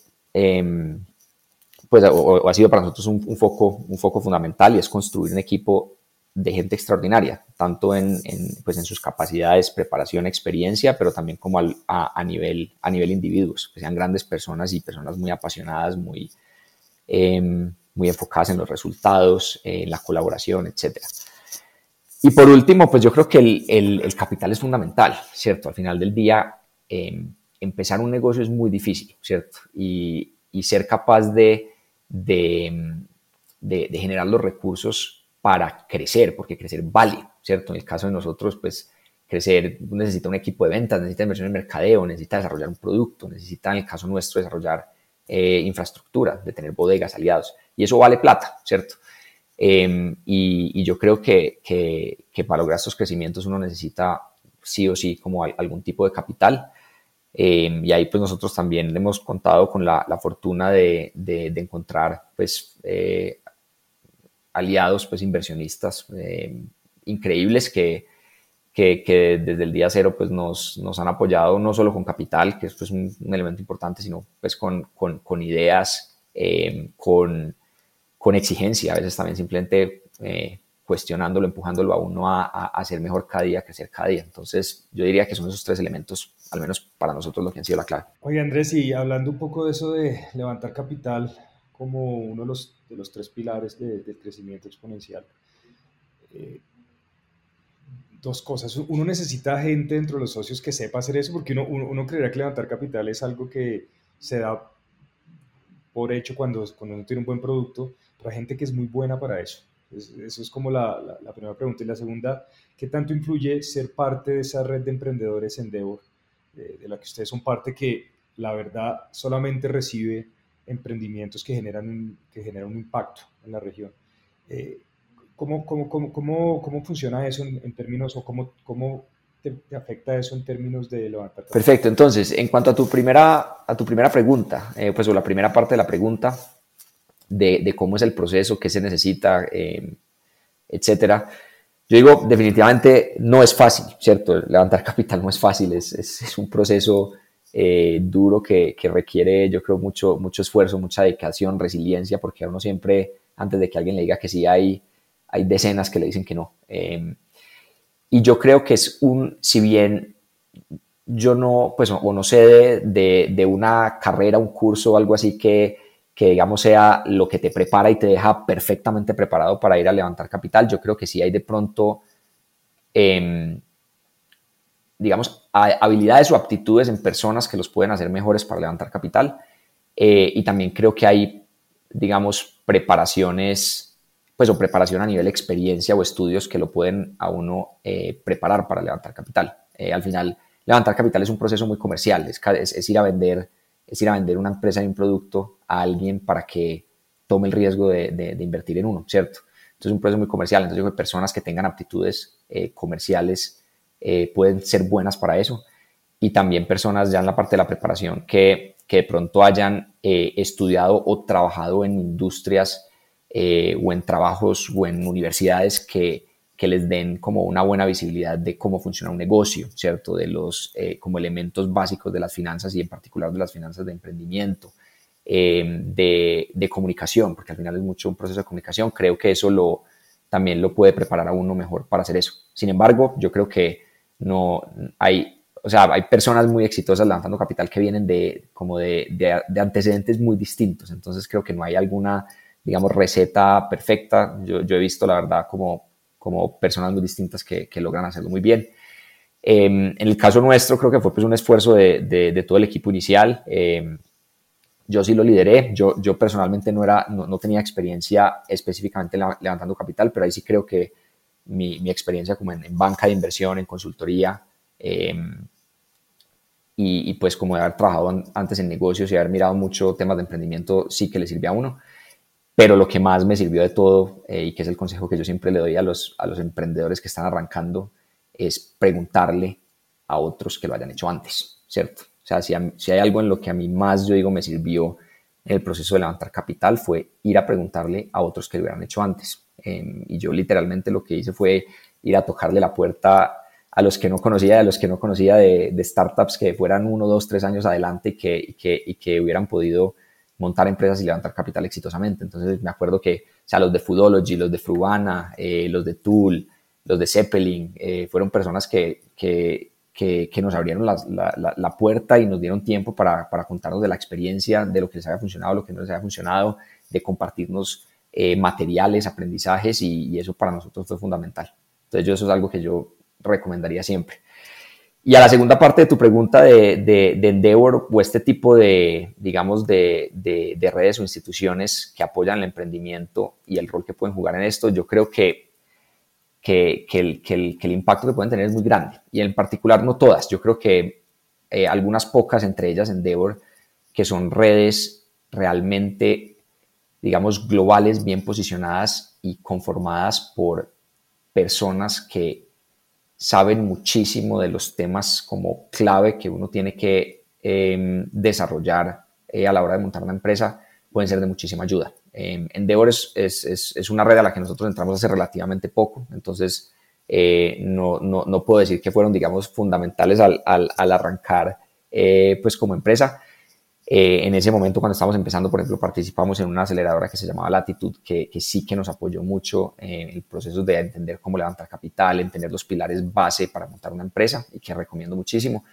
pues o ha sido para nosotros un foco fundamental, y es construir un equipo de gente extraordinaria, tanto pues en sus capacidades, preparación, experiencia, pero también como a nivel individuos, que sean grandes personas y personas muy apasionadas, muy enfocadas en los resultados, en la colaboración, etcétera. Y por último, pues yo creo que el capital es fundamental, ¿cierto? Al final del día, empezar un negocio es muy difícil, ¿cierto? Y ser capaz de generar los recursos para crecer, porque crecer vale, ¿cierto? En el caso de nosotros, pues crecer necesita un equipo de ventas, necesita inversión en mercadeo, necesita desarrollar un producto, necesita, en el caso nuestro, desarrollar infraestructura, de tener bodegas, aliados, y eso vale plata, ¿cierto? Y yo creo que para lograr estos crecimientos uno necesita sí o sí como algún tipo de capital. Y ahí pues nosotros también hemos contado con la fortuna de encontrar pues aliados, pues inversionistas increíbles que desde el día cero pues nos han apoyado no solo con capital, que es pues un elemento importante, sino pues con ideas, con exigencia, a veces también simplemente cuestionándolo, empujándolo a uno a ser mejor cada día, a crecer cada día. Entonces yo diría que son esos tres elementos, al menos para nosotros, lo que han sido la clave. Oye, Andrés, y hablando un poco de eso de levantar capital como uno de los tres pilares del crecimiento exponencial, eh, dos cosas. Uno necesita gente dentro de los socios que sepa hacer eso, porque uno creerá que levantar capital es algo que se da por hecho cuando uno tiene un buen producto, pero hay gente que es muy buena para eso. Eso es como la primera pregunta. Y la segunda, ¿qué tanto influye ser parte de esa red de emprendedores Endeavor, de la que ustedes son parte, que la verdad solamente recibe emprendimientos que generan un impacto en la región? Eh, ¿Cómo funciona eso en términos, o cómo te afecta eso en términos de levantar capital? Perfecto, entonces, en cuanto a tu primera pregunta, pues o la primera parte de la pregunta de cómo es el proceso, qué se necesita, etcétera, yo digo, definitivamente no es fácil, ¿cierto? Levantar capital no es fácil, es un proceso duro que requiere, yo creo, mucho esfuerzo, mucha dedicación, resiliencia, porque a uno siempre, antes de que alguien le diga que sí, hay decenas que le dicen que no. Y yo creo que si bien yo no, pues, o no sé de una carrera, un curso o algo así que digamos sea lo que te prepara y te deja perfectamente preparado para ir a levantar capital. Yo creo que sí hay de pronto, digamos, habilidades o aptitudes en personas que los pueden hacer mejores para levantar capital. Y también creo que hay, digamos, preparaciones, pues o preparación a nivel experiencia o estudios que lo pueden a uno preparar para levantar capital. Al final, levantar capital es un proceso muy comercial, es ir a vender una empresa y un producto a alguien para que tome el riesgo de invertir en uno, ¿cierto? Entonces es un proceso muy comercial. Entonces yo creo que personas que tengan aptitudes comerciales pueden ser buenas para eso, y también personas ya en la parte de la preparación que de pronto hayan estudiado o trabajado en industrias o en trabajos o en universidades que les den como una buena visibilidad de cómo funciona un negocio, ¿cierto? De los como elementos básicos de las finanzas, y en particular de las finanzas de emprendimiento, de comunicación, porque al final es mucho un proceso de comunicación. Creo que eso también lo puede preparar a uno mejor para hacer eso. Sin embargo, yo creo que no hay, o sea, hay personas muy exitosas levantando capital que vienen como de antecedentes muy distintos. Entonces creo que no hay alguna, digamos, receta perfecta. Yo he visto, la verdad, como personas muy distintas que logran hacerlo muy bien. En el caso nuestro creo que fue pues un esfuerzo de todo el equipo inicial. Yo sí lo lideré, yo personalmente no tenía experiencia específicamente levantando capital, pero ahí sí creo que mi experiencia como en banca de inversión, en consultoría, eh, y pues como de haber trabajado antes en negocios y haber mirado mucho temas de emprendimiento, sí que le sirvió a uno. Pero lo que más me sirvió de todo, y que es el consejo que yo siempre le doy a los emprendedores que están arrancando, es preguntarle a otros que lo hayan hecho antes, ¿cierto? O sea, si hay algo en lo que a mí más, yo digo, me sirvió en el proceso de levantar capital, fue ir a preguntarle a otros que lo hubieran hecho antes. Y yo literalmente lo que hice fue ir a tocarle la puerta a los que no conocía, de startups que fueran 1, 2, 3 años adelante y que hubieran podido montar empresas y levantar capital exitosamente. Entonces me acuerdo que, o sea, los de Foodology, los de Frubana, los de Tool, los de Zeppelin, fueron personas que nos abrieron la puerta y nos dieron tiempo para contarnos de la experiencia, de lo que les había funcionado, lo que no les había funcionado, de compartirnos materiales, aprendizajes, y eso para nosotros fue fundamental. Entonces eso es algo que yo recomendaría siempre. Y a la segunda parte de tu pregunta de Endeavor o este tipo de, digamos, de redes o instituciones que apoyan el emprendimiento y el rol que pueden jugar en esto, yo creo que el impacto que pueden tener es muy grande. Y en particular no todas. Yo creo que algunas pocas, entre ellas Endeavor, que son redes realmente, digamos, globales, bien posicionadas y conformadas por personas que saben muchísimo de los temas como clave que uno tiene que desarrollar a la hora de montar una empresa, pueden ser de muchísima ayuda. Endeavor es una red a la que nosotros entramos hace relativamente poco, entonces no puedo decir que fueron, digamos, fundamentales al arrancar pues como empresa. En ese momento, cuando estábamos empezando, por ejemplo, participamos en una aceleradora que se llamaba Latitude, que sí que nos apoyó mucho en el proceso de entender cómo levantar capital, entender los pilares base para montar una empresa, y que recomiendo muchísimo.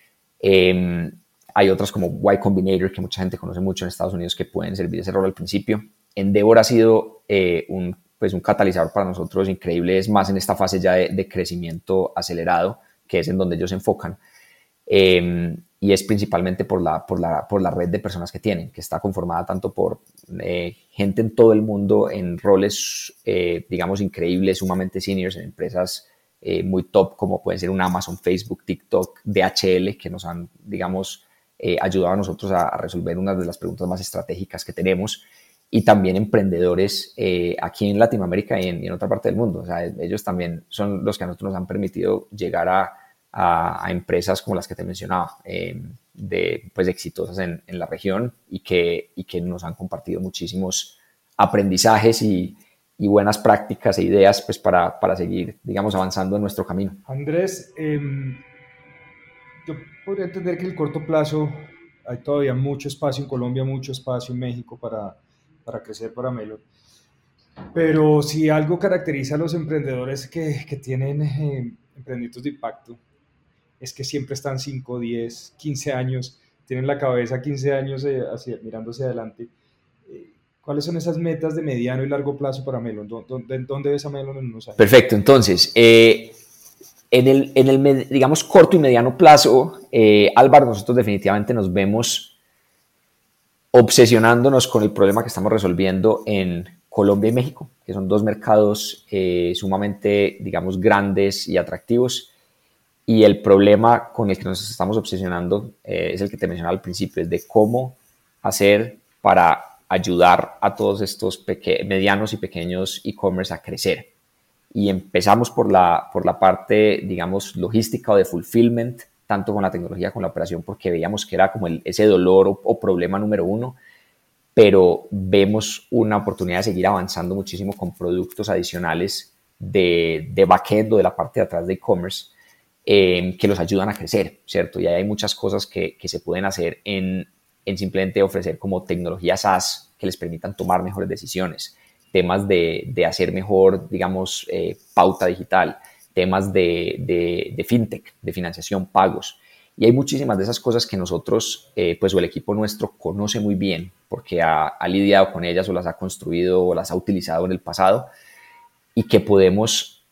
Hay otras como Y Combinator, que mucha gente conoce mucho en Estados Unidos, que pueden servir ese rol al principio. Endeavor ha sido un catalizador para nosotros increíble, es más en esta fase ya de crecimiento acelerado, que es en donde ellos se enfocan. Y es principalmente por la red de personas que tienen, que está conformada tanto por gente en todo el mundo en roles, digamos, increíbles, sumamente seniors en empresas muy top, como pueden ser un Amazon, Facebook, TikTok, DHL, que nos han, digamos, ayudado a nosotros a resolver una de las preguntas más estratégicas que tenemos, y también emprendedores aquí en Latinoamérica y en otra parte del mundo. O sea, ellos también son los que a nosotros nos han permitido llegar a empresas como las que te mencionaba, pues exitosas en la región, y que nos han compartido muchísimos aprendizajes y buenas prácticas e ideas pues para seguir, digamos, avanzando en nuestro camino. Andrés, yo podría entender que en el corto plazo hay todavía mucho espacio en Colombia, mucho espacio en México para crecer para Melon. Pero si algo caracteriza a los emprendedores que tienen emprendimientos de impacto, es que siempre están 5, 10, 15 años, tienen la cabeza 15 años mirando hacia adelante. ¿Cuáles son esas metas de mediano y largo plazo para Melon? ¿Dónde ves a Melon en unos años? Perfecto, entonces, digamos, corto y mediano plazo, Álvaro, nosotros definitivamente nos vemos obsesionándonos con el problema que estamos resolviendo en Colombia y México, que son dos mercados sumamente, digamos, grandes y atractivos. Y el problema con el que nos estamos obsesionando es el que te mencionaba al principio, es de cómo hacer para ayudar a todos estos medianos y pequeños e-commerce a crecer. Y empezamos por la parte, digamos, logística o de fulfillment, tanto con la tecnología como con la operación, porque veíamos que era como ese dolor o problema número uno, pero vemos una oportunidad de seguir avanzando muchísimo con productos adicionales de backend o de la parte de atrás de e-commerce, que los ayudan a crecer, ¿cierto? Y ahí hay muchas cosas que se pueden hacer en simplemente ofrecer como tecnologías SaaS que les permitan tomar mejores decisiones, temas de hacer mejor, digamos, pauta digital, temas de fintech, de financiación, pagos. Y hay muchísimas de esas cosas que nosotros, pues o el equipo nuestro conoce muy bien, porque ha lidiado con ellas o las ha construido o las ha utilizado en el pasado, y que podemos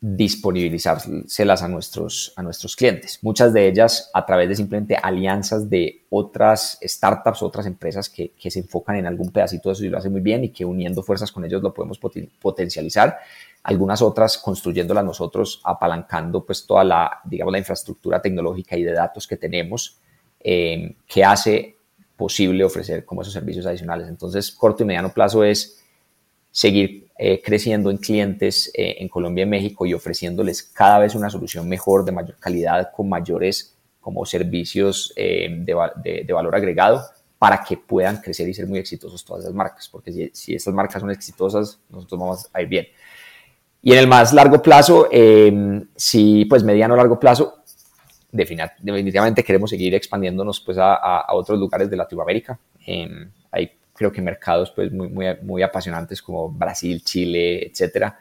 disponibilizárselas a nuestros clientes. Muchas de ellas a través de simplemente alianzas de otras startups, otras empresas que se enfocan en algún pedacito de eso y lo hacen muy bien y que uniendo fuerzas con ellos lo podemos potencializar. Algunas otras construyéndolas nosotros, apalancando pues toda la, digamos, la infraestructura tecnológica y de datos que tenemos que hace posible ofrecer como esos servicios adicionales. Entonces, corto y mediano plazo es seguir creciendo en clientes en Colombia y México y ofreciéndoles cada vez una solución mejor, de mayor calidad, con mayores como servicios de valor agregado para que puedan crecer y ser muy exitosos todas esas marcas, porque si estas marcas son exitosas, nosotros vamos a ir bien. Y en el más largo plazo, sí, pues mediano o largo plazo, definitivamente queremos seguir expandiéndonos pues a otros lugares de Latinoamérica. Hay creo que mercados pues muy apasionantes como Brasil, Chile, etcétera,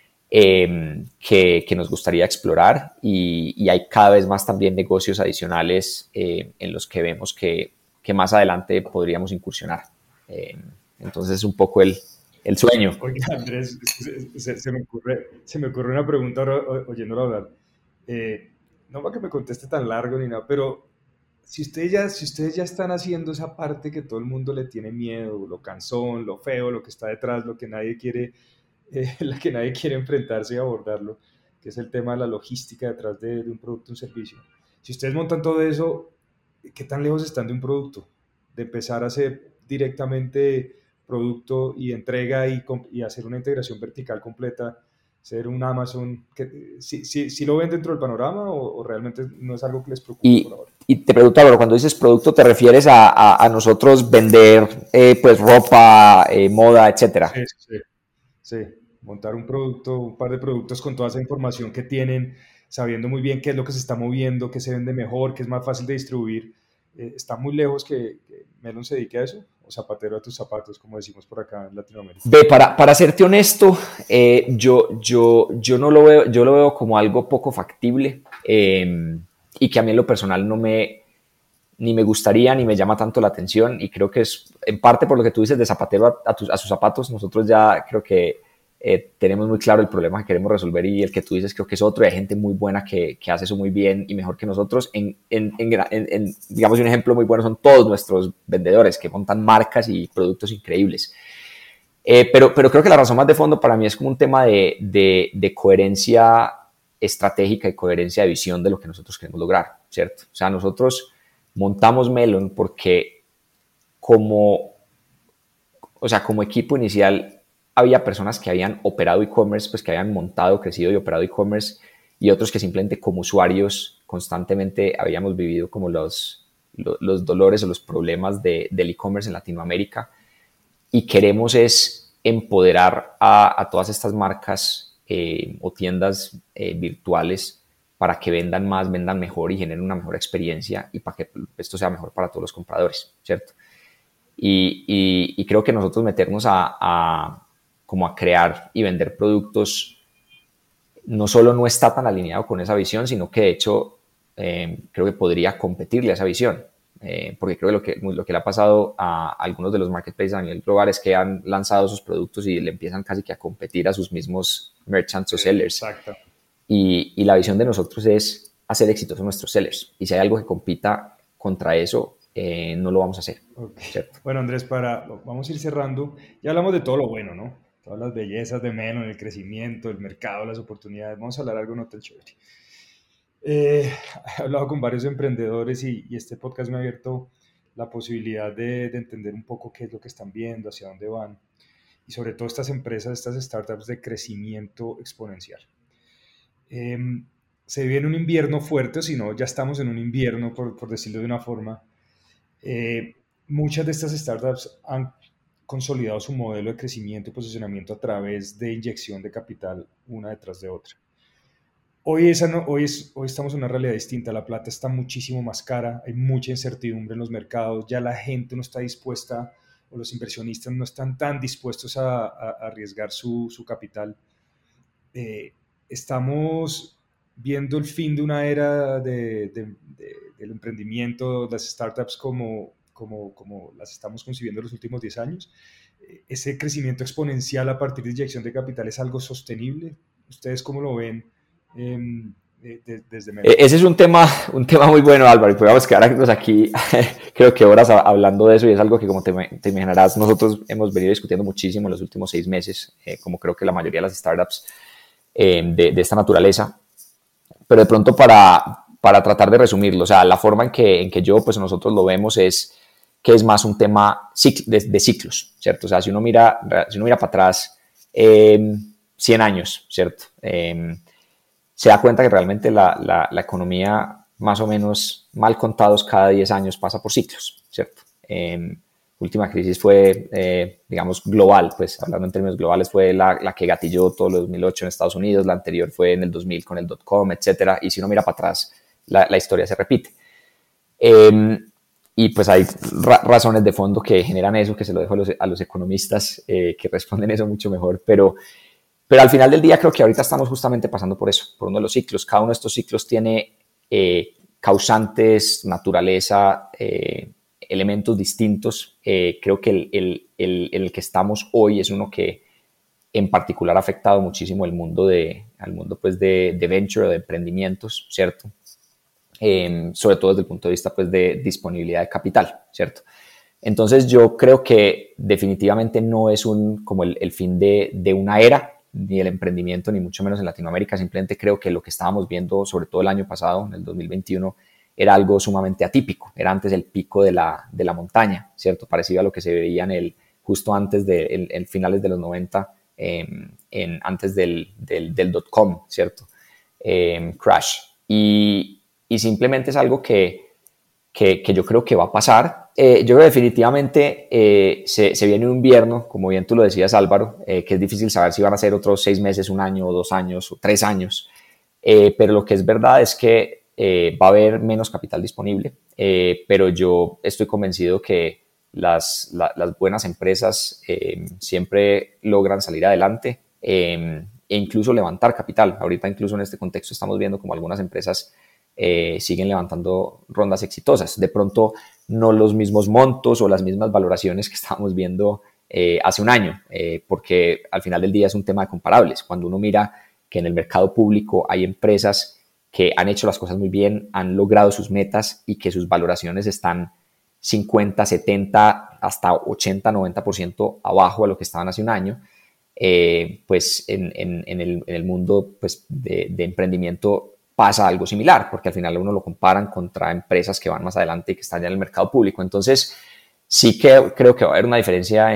que nos gustaría explorar y hay cada vez más también negocios adicionales en los que vemos que más adelante podríamos incursionar. Entonces es un poco el sueño. Oiga, Andrés, se me ocurre una pregunta ahora, oyéndolo hablar. Eh, no para que me conteste tan largo ni nada, pero si ustedes ya están haciendo esa parte que todo el mundo le tiene miedo, lo cansón, lo feo, lo que está detrás, lo que nadie quiere, la que nadie quiere enfrentarse y abordarlo, que es el tema de la logística detrás de un producto o un servicio. Si ustedes montan todo eso, ¿qué tan lejos están de un producto? De empezar a hacer directamente producto y entrega y hacer una integración vertical completa, ser un Amazon, si lo ven dentro del panorama o realmente no es algo que les preocupe por ahora. Y te pregunto, Álvaro, cuando dices producto, ¿te refieres a nosotros vender pues ropa, moda, etcétera? Sí, sí, sí. Sí, montar un producto, un par de productos con toda esa información que tienen, sabiendo muy bien qué es lo que se está moviendo, qué se vende mejor, qué es más fácil de distribuir. Está muy lejos que Melon se dedique a eso, o zapatero a tus zapatos, como decimos por acá en Latinoamérica. Ve, para serte honesto, yo no lo veo, yo lo veo como algo poco factible y que a mí en lo personal ni me gustaría ni me llama tanto la atención y creo que es en parte por lo que tú dices de zapatero a sus zapatos. Nosotros ya creo que tenemos muy claro el problema que queremos resolver y el que tú dices creo que es otro. Hay gente muy buena que hace eso muy bien y mejor que nosotros. Digamos, un ejemplo muy bueno son todos nuestros vendedores que montan marcas y productos increíbles. Pero creo que la razón más de fondo para mí es como un tema de coherencia estratégica y coherencia de visión de lo que nosotros queremos lograr, ¿cierto? O sea, nosotros montamos Melon porque como, como equipo inicial había personas que habían operado e-commerce, pues que habían montado, crecido y operado e-commerce y otros que simplemente como usuarios constantemente habíamos vivido como los dolores o los problemas del e-commerce en Latinoamérica y queremos es empoderar a todas estas marcas o tiendas virtuales para que vendan más, vendan mejor y generen una mejor experiencia y para que esto sea mejor para todos los compradores, ¿cierto? Y creo que nosotros meternos como a crear y vender productos no solo no está tan alineado con esa visión, sino que de hecho creo que podría competirle a esa visión. Porque creo que lo que le ha pasado a algunos de los marketplaces a nivel global es que han lanzado sus productos y le empiezan casi que a competir a sus mismos merchants o sellers. Exacto. Y la visión de nosotros es hacer exitosos nuestros sellers. Y si hay algo que compita contra eso, no lo vamos a hacer. Ok. ¿Cierto? Bueno, Andrés, vamos a ir cerrando. Ya hablamos de todo lo bueno, ¿no? Todas las bellezas de Melon, el crecimiento, el mercado, las oportunidades. Vamos a hablar de algo no tan chévere. He hablado con varios emprendedores y este podcast me ha abierto la posibilidad de entender un poco qué es lo que están viendo, hacia dónde van y sobre todo estas empresas, estas startups de crecimiento exponencial. Eh, Se viene un invierno fuerte, o si no, ya estamos en un invierno, por decirlo de una forma. Eh, Muchas de estas startups han consolidado su modelo de crecimiento y posicionamiento a través de inyección de capital una detrás de otra. Hoy estamos en una realidad distinta, la plata está muchísimo más cara, hay mucha incertidumbre en los mercados, ya la gente no está dispuesta o los inversionistas no están tan dispuestos a arriesgar su capital. Eh, Estamos viendo el fin de una era del emprendimiento, las startups como las estamos concibiendo en los últimos 10 años. Ese crecimiento exponencial a partir de inyección de capital es algo sostenible. ¿Ustedes cómo lo ven desde Melo? Ese es un tema muy bueno, Álvaro, y podríamos quedarnos aquí creo que horas hablando de eso, y es algo que, como te imaginarás, nosotros hemos venido discutiendo muchísimo en los últimos 6 meses, como creo que la mayoría de las startups de esta naturaleza. Pero de pronto para tratar de resumirlo, o sea, la forma en que yo, pues nosotros lo vemos es que es más un tema de ciclos, ¿cierto? O sea, si uno mira para atrás 100 años, ¿cierto? Se da cuenta que realmente la economía, más o menos mal contados, cada 10 años pasa por ciclos, ¿cierto? Última crisis fue, digamos, global, pues hablando en términos globales, fue la que gatilló todo el 2008 en Estados Unidos, la anterior fue en el 2000 con el .com, etcétera, y si uno mira para atrás, la historia se repite. Y pues hay razones de fondo que generan eso, que se lo dejo a los economistas que responden eso mucho mejor, pero al final del día creo que ahorita estamos justamente pasando por eso, por uno de los ciclos. Cada uno de estos ciclos tiene causantes, naturaleza, elementos distintos. Creo que el que estamos hoy es uno que en particular ha afectado muchísimo al mundo pues de venture o de emprendimientos, ¿cierto? Sobre todo desde el punto de vista pues de disponibilidad de capital, ¿cierto? Entonces yo creo que definitivamente no es como el fin de una era, ni el emprendimiento, ni mucho menos en Latinoamérica. Simplemente creo que lo que estábamos viendo, sobre todo el año pasado, en el 2021, era algo sumamente atípico. Era antes el pico de la montaña, ¿cierto? Parecido a lo que se veía justo antes en finales de los 90, antes del .com, ¿cierto? Crash. Y simplemente es algo que yo creo que va a pasar. Yo creo que definitivamente se viene un invierno, como bien tú lo decías, Álvaro, que es difícil saber si van a ser otros 6 meses, 1 año, 2 años o 3 años, pero lo que es verdad es que va a haber menos capital disponible, pero yo estoy convencido que las buenas empresas siempre logran salir adelante e incluso levantar capital. Ahorita incluso en este contexto estamos viendo como algunas empresas siguen levantando rondas exitosas. De pronto no los mismos montos o las mismas valoraciones que estábamos viendo hace un año, porque al final del día es un tema de comparables. Cuando uno mira que en el mercado público hay empresas que han hecho las cosas muy bien, han logrado sus metas y que sus valoraciones están 50, 70, hasta 80, 90% abajo de lo que estaban hace un año, pues en el mundo pues, de emprendimiento pasa algo similar, porque al final uno lo comparan contra empresas que van más adelante y que están ya en el mercado público. Entonces, sí que creo que va a haber una diferencia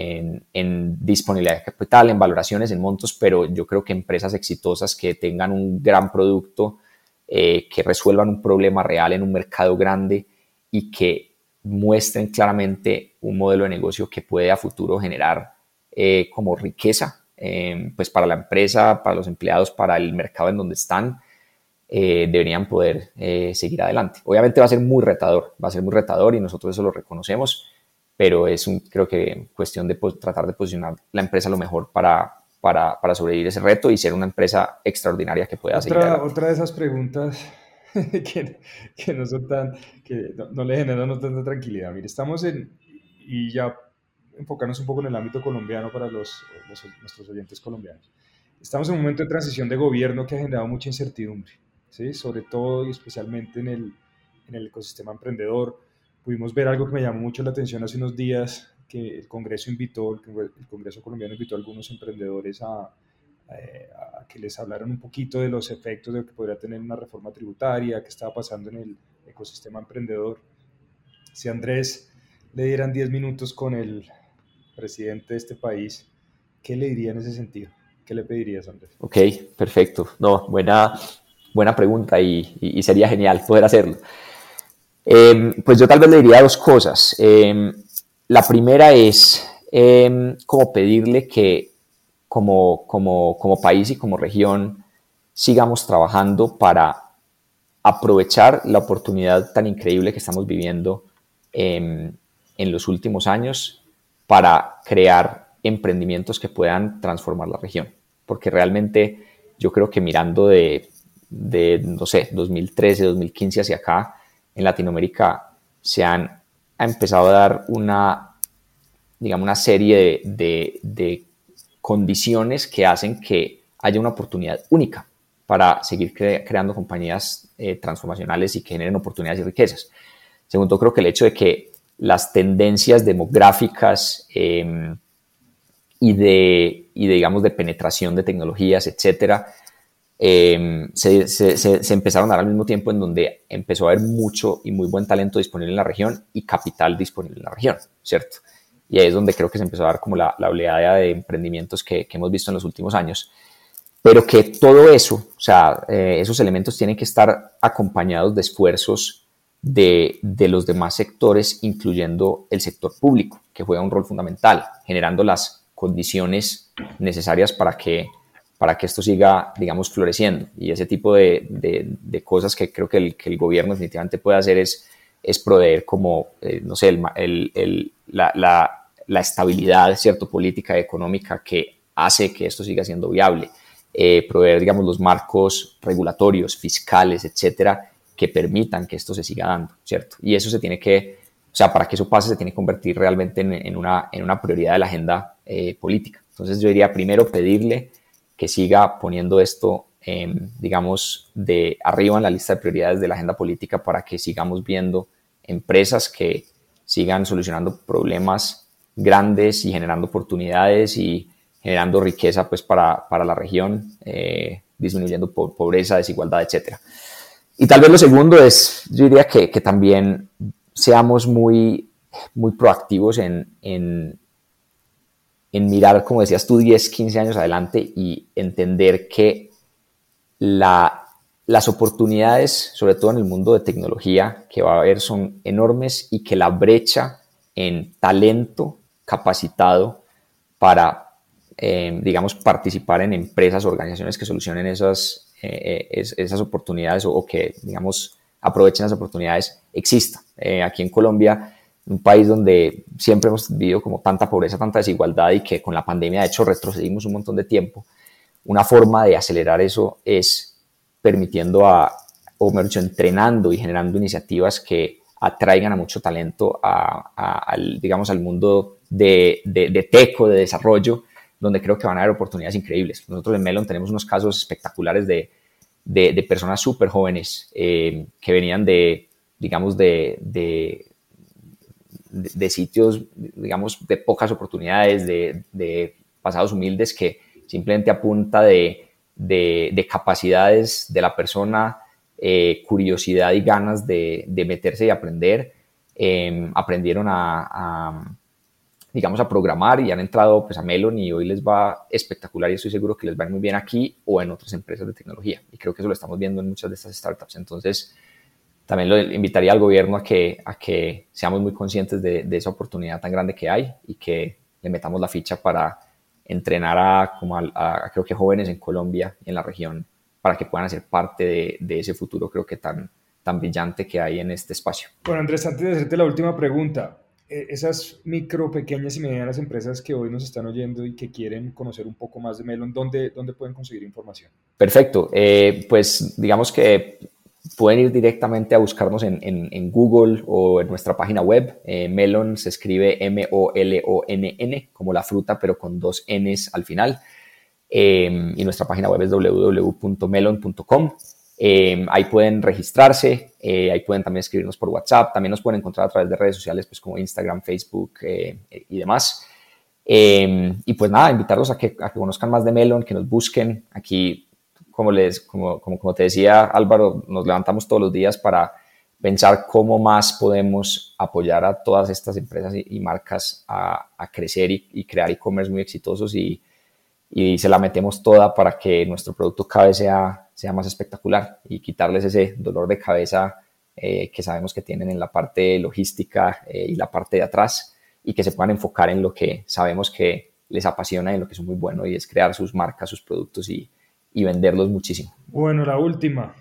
en disponibilidad de capital, en valoraciones, en montos, pero yo creo que empresas exitosas que tengan un gran producto, que resuelvan un problema real en un mercado grande y que muestren claramente un modelo de negocio que puede a futuro generar como riqueza, pues para la empresa, para los empleados, para el mercado en donde están, deberían poder seguir adelante. Obviamente va a ser muy retador y nosotros eso lo reconocemos, pero es creo que cuestión de tratar de posicionar la empresa lo mejor para sobrevivir ese reto y ser una empresa extraordinaria que pueda seguir adelante. Otra de esas preguntas que no son que no le generan no tanta tranquilidad. Mire, y ya enfocarnos un poco en el ámbito colombiano para nuestros oyentes colombianos. Estamos en un momento de transición de gobierno que ha generado mucha incertidumbre, ¿sí? Sobre todo y especialmente en el ecosistema emprendedor. Pudimos ver algo que me llamó mucho la atención hace unos días, que el Congreso colombiano invitó a algunos emprendedores a que les hablaran un poquito de los efectos de que podría tener una reforma tributaria, qué estaba pasando en el ecosistema emprendedor. Si a Andrés le dieran 10 minutos con el presidente de este país, ¿qué le diría en ese sentido? ¿Qué le pedirías, Andrés? Ok, perfecto. No, buena pregunta y sería genial poder hacerlo. Pues yo tal vez le diría 2 cosas. La primera es como pedirle que como país y como región sigamos trabajando para aprovechar la oportunidad tan increíble que estamos viviendo en los últimos años para crear emprendimientos que puedan transformar la región. Porque realmente yo creo que mirando no sé, 2013, 2015 hacia acá, en Latinoamérica ha empezado a dar digamos, una serie de condiciones que hacen que haya una oportunidad única para seguir creando compañías transformacionales y que generen oportunidades y riquezas. Segundo, creo que el hecho de que las tendencias demográficas digamos, de penetración de tecnologías, etcétera, se empezaron a dar al mismo tiempo, en donde empezó a haber mucho y muy buen talento disponible en la región y capital disponible en la región, ¿cierto? Y ahí es donde creo que se empezó a dar como la oleada de emprendimientos que hemos visto en los últimos años. Pero que todo eso, o sea, esos elementos tienen que estar acompañados de esfuerzos de los demás sectores, incluyendo el sector público, que juega un rol fundamental, generando las condiciones necesarias para que esto siga, digamos, floreciendo. Y ese tipo de cosas que creo que el gobierno definitivamente puede hacer es proveer como, no sé, la estabilidad, ¿cierto?, política y económica que hace que esto siga siendo viable. Proveer, digamos, los marcos regulatorios, fiscales, etcétera, que permitan que esto se siga dando, ¿cierto? Y eso se tiene que, o sea, para que eso pase, se tiene que convertir realmente en una prioridad de la agenda política. Entonces yo diría, primero, pedirle que siga poniendo esto, digamos, de arriba en la lista de prioridades de la agenda política, para que sigamos viendo empresas que sigan solucionando problemas grandes y generando oportunidades y generando riqueza, pues, para la región, disminuyendo pobreza, desigualdad, etcétera. Y tal vez lo segundo es, yo diría que también seamos muy, muy proactivos en mirar, como decías tú, 10, 15 años adelante, y entender que las oportunidades, sobre todo en el mundo de tecnología, que va a haber son enormes, y que la brecha en talento capacitado para, digamos, participar en empresas o organizaciones que solucionen esas oportunidades, o que, digamos, aprovechen las oportunidades, exista. Aquí en Colombia, un país donde siempre hemos vivido como tanta pobreza, tanta desigualdad, y que con la pandemia, de hecho, retrocedimos un montón de tiempo. Una forma de acelerar eso es permitiendo o mejor dicho, entrenando y generando iniciativas que atraigan a mucho talento digamos, al mundo de teco, de desarrollo, donde creo que van a haber oportunidades increíbles. Nosotros en Melon tenemos unos casos espectaculares de personas súper jóvenes que venían digamos, de sitios, digamos, de pocas oportunidades, de pasados humildes, que simplemente a punta de capacidades de la persona, curiosidad y ganas de meterse y aprender, aprendieron digamos, a programar, y han entrado, pues, a Melon, y hoy les va espectacular, y estoy seguro que les va muy bien aquí o en otras empresas de tecnología. Y creo que eso lo estamos viendo en muchas de estas startups. Entonces, también lo invitaría al gobierno a que seamos muy conscientes de esa oportunidad tan grande que hay, y que le metamos la ficha para entrenar creo que jóvenes en Colombia y en la región, para que puedan hacer parte de ese futuro, creo que tan brillante que hay en este espacio. Bueno, Andrés, antes de hacerte la última pregunta, esas micro, pequeñas y medianas empresas que hoy nos están oyendo y que quieren conocer un poco más de Melon, ¿dónde pueden conseguir información? Perfecto. Pues digamos que pueden ir directamente a buscarnos en Google o en nuestra página web. Melon se escribe MOLONN, como la fruta, pero con dos Ns al final. Y nuestra página web es www.melon.com. Ahí pueden registrarse, ahí pueden también escribirnos por WhatsApp, también nos pueden encontrar a través de redes sociales, pues, como Instagram, Facebook y demás. Y pues nada, invitarlos a que conozcan más de Melon, que nos busquen. Aquí, como te decía, Álvaro, nos levantamos todos los días para pensar cómo más podemos apoyar a todas estas empresas y marcas a crecer y crear e-commerce muy exitosos, y se la metemos toda para que nuestro producto cada vez sea más espectacular, y quitarles ese dolor de cabeza que sabemos que tienen en la parte logística y la parte de atrás, y que se puedan enfocar en lo que sabemos que les apasiona y en lo que son muy buenos, y es crear sus marcas, sus productos, y venderlos muchísimo. Bueno, la última.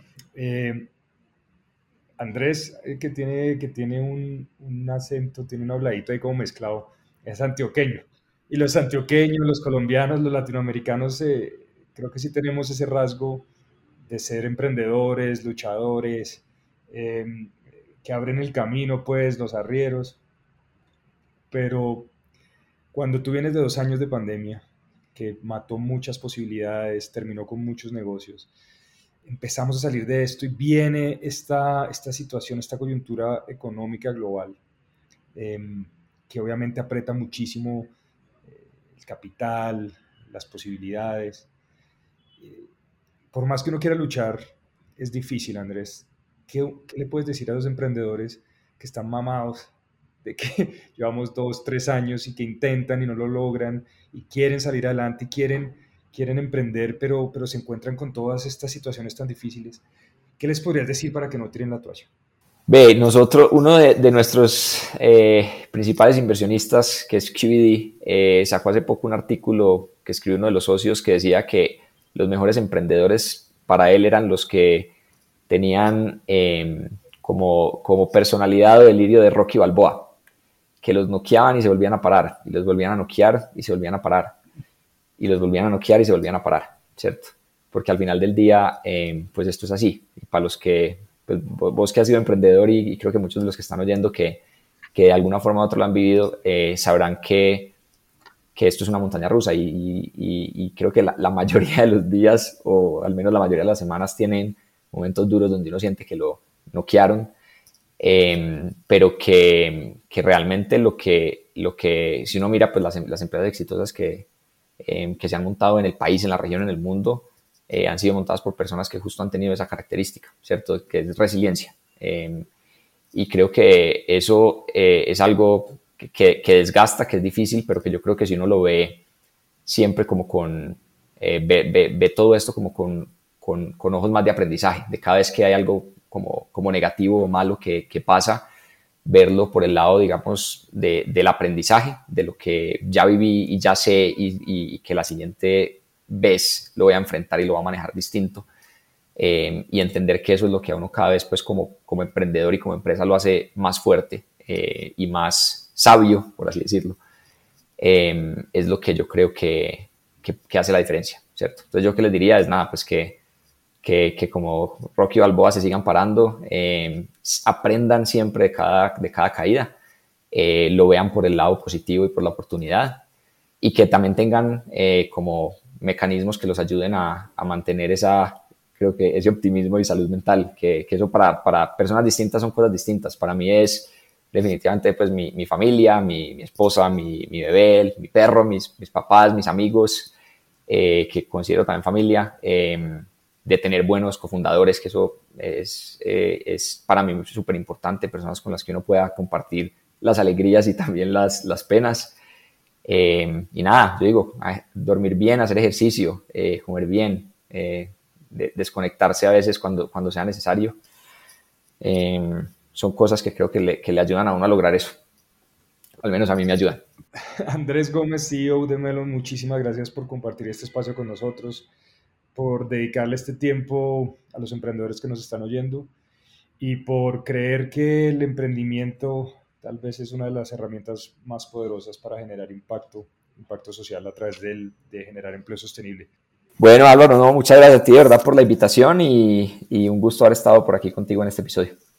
Andrés, que tiene un acento, tiene un habladito ahí como mezclado, es antioqueño. Y los antioqueños, los colombianos, los latinoamericanos, creo que sí tenemos ese rasgo de ser emprendedores, luchadores, eh, que abren el camino, pues, los arrieros. Pero cuando tú vienes de 2 años de pandemia, que mató muchas posibilidades, terminó con muchos negocios. Empezamos a salir de esto y viene esta situación, esta coyuntura económica global, eh, que obviamente aprieta muchísimo el capital, las posibilidades. Eh, por más que uno quiera luchar, es difícil, Andrés. ¿Qué le puedes decir a los emprendedores que están mamados de que llevamos 2, 3 años y que intentan y no lo logran y quieren salir adelante y quieren emprender, pero se encuentran con todas estas situaciones tan difíciles? ¿Qué les podrías decir para que no tiren la toalla? Ve, nosotros, uno de nuestros principales inversionistas, que es QED, sacó hace poco un artículo que escribió uno de los socios que decía que los mejores emprendedores para él eran los que tenían como personalidad o delirio de Rocky Balboa, que los noqueaban y se volvían a parar, y los volvían a noquear y se volvían a parar, y los volvían a noquear y se volvían a parar, ¿cierto? Porque al final del día, pues esto es así. Y para los que, pues vos que has sido emprendedor y creo que muchos de los que están oyendo que de alguna forma u otra lo han vivido, sabrán que esto es una montaña rusa y creo que la mayoría de los días, o al menos la mayoría de las semanas, tienen momentos duros donde uno siente que lo noquearon, pero que realmente lo que si uno mira pues las empresas exitosas que se han montado en el país, en la región, en el mundo, han sido montadas por personas que justo han tenido esa característica, ¿cierto? Que es resiliencia. Y creo que eso es algo que desgasta, que es difícil, pero que yo creo que si uno lo ve siempre como ve todo esto como con ojos más de aprendizaje, de cada vez que hay algo como negativo o malo que pasa, verlo por el lado, digamos, del aprendizaje, de lo que ya viví y ya sé y que la siguiente vez lo voy a enfrentar y lo voy a manejar distinto. Y entender que eso es lo que a uno cada vez, pues como emprendedor y como empresa lo hace más fuerte y más sabio, por así decirlo, es lo que yo creo que hace la diferencia, ¿cierto? Entonces yo que les diría es nada, pues que como Rocky Balboa se sigan parando, aprendan siempre de cada caída, lo vean por el lado positivo y por la oportunidad, y que también tengan como mecanismos que los ayuden a mantener creo que ese optimismo y salud mental, que eso para personas distintas son cosas distintas. Para mí es definitivamente pues mi familia, mi esposa, mi bebé, mi perro, mis papás, mis amigos, que considero también familia, de tener buenos cofundadores, que eso es para mí súper importante, personas con las que uno pueda compartir las alegrías y también las penas. Y nada, yo digo, dormir bien, hacer ejercicio, comer bien, desconectarse a veces cuando sea necesario. Son cosas que creo que le ayudan a uno a lograr eso. Al menos a mí me ayudan. Andrés Gómez, CEO de Melon, muchísimas gracias por compartir este espacio con nosotros, por dedicarle este tiempo a los emprendedores que nos están oyendo y por creer que el emprendimiento tal vez es una de las herramientas más poderosas para generar impacto social a través de generar empleo sostenible. Bueno, Álvaro, no, muchas gracias a ti, de verdad, por la invitación y un gusto haber estado por aquí contigo en este episodio.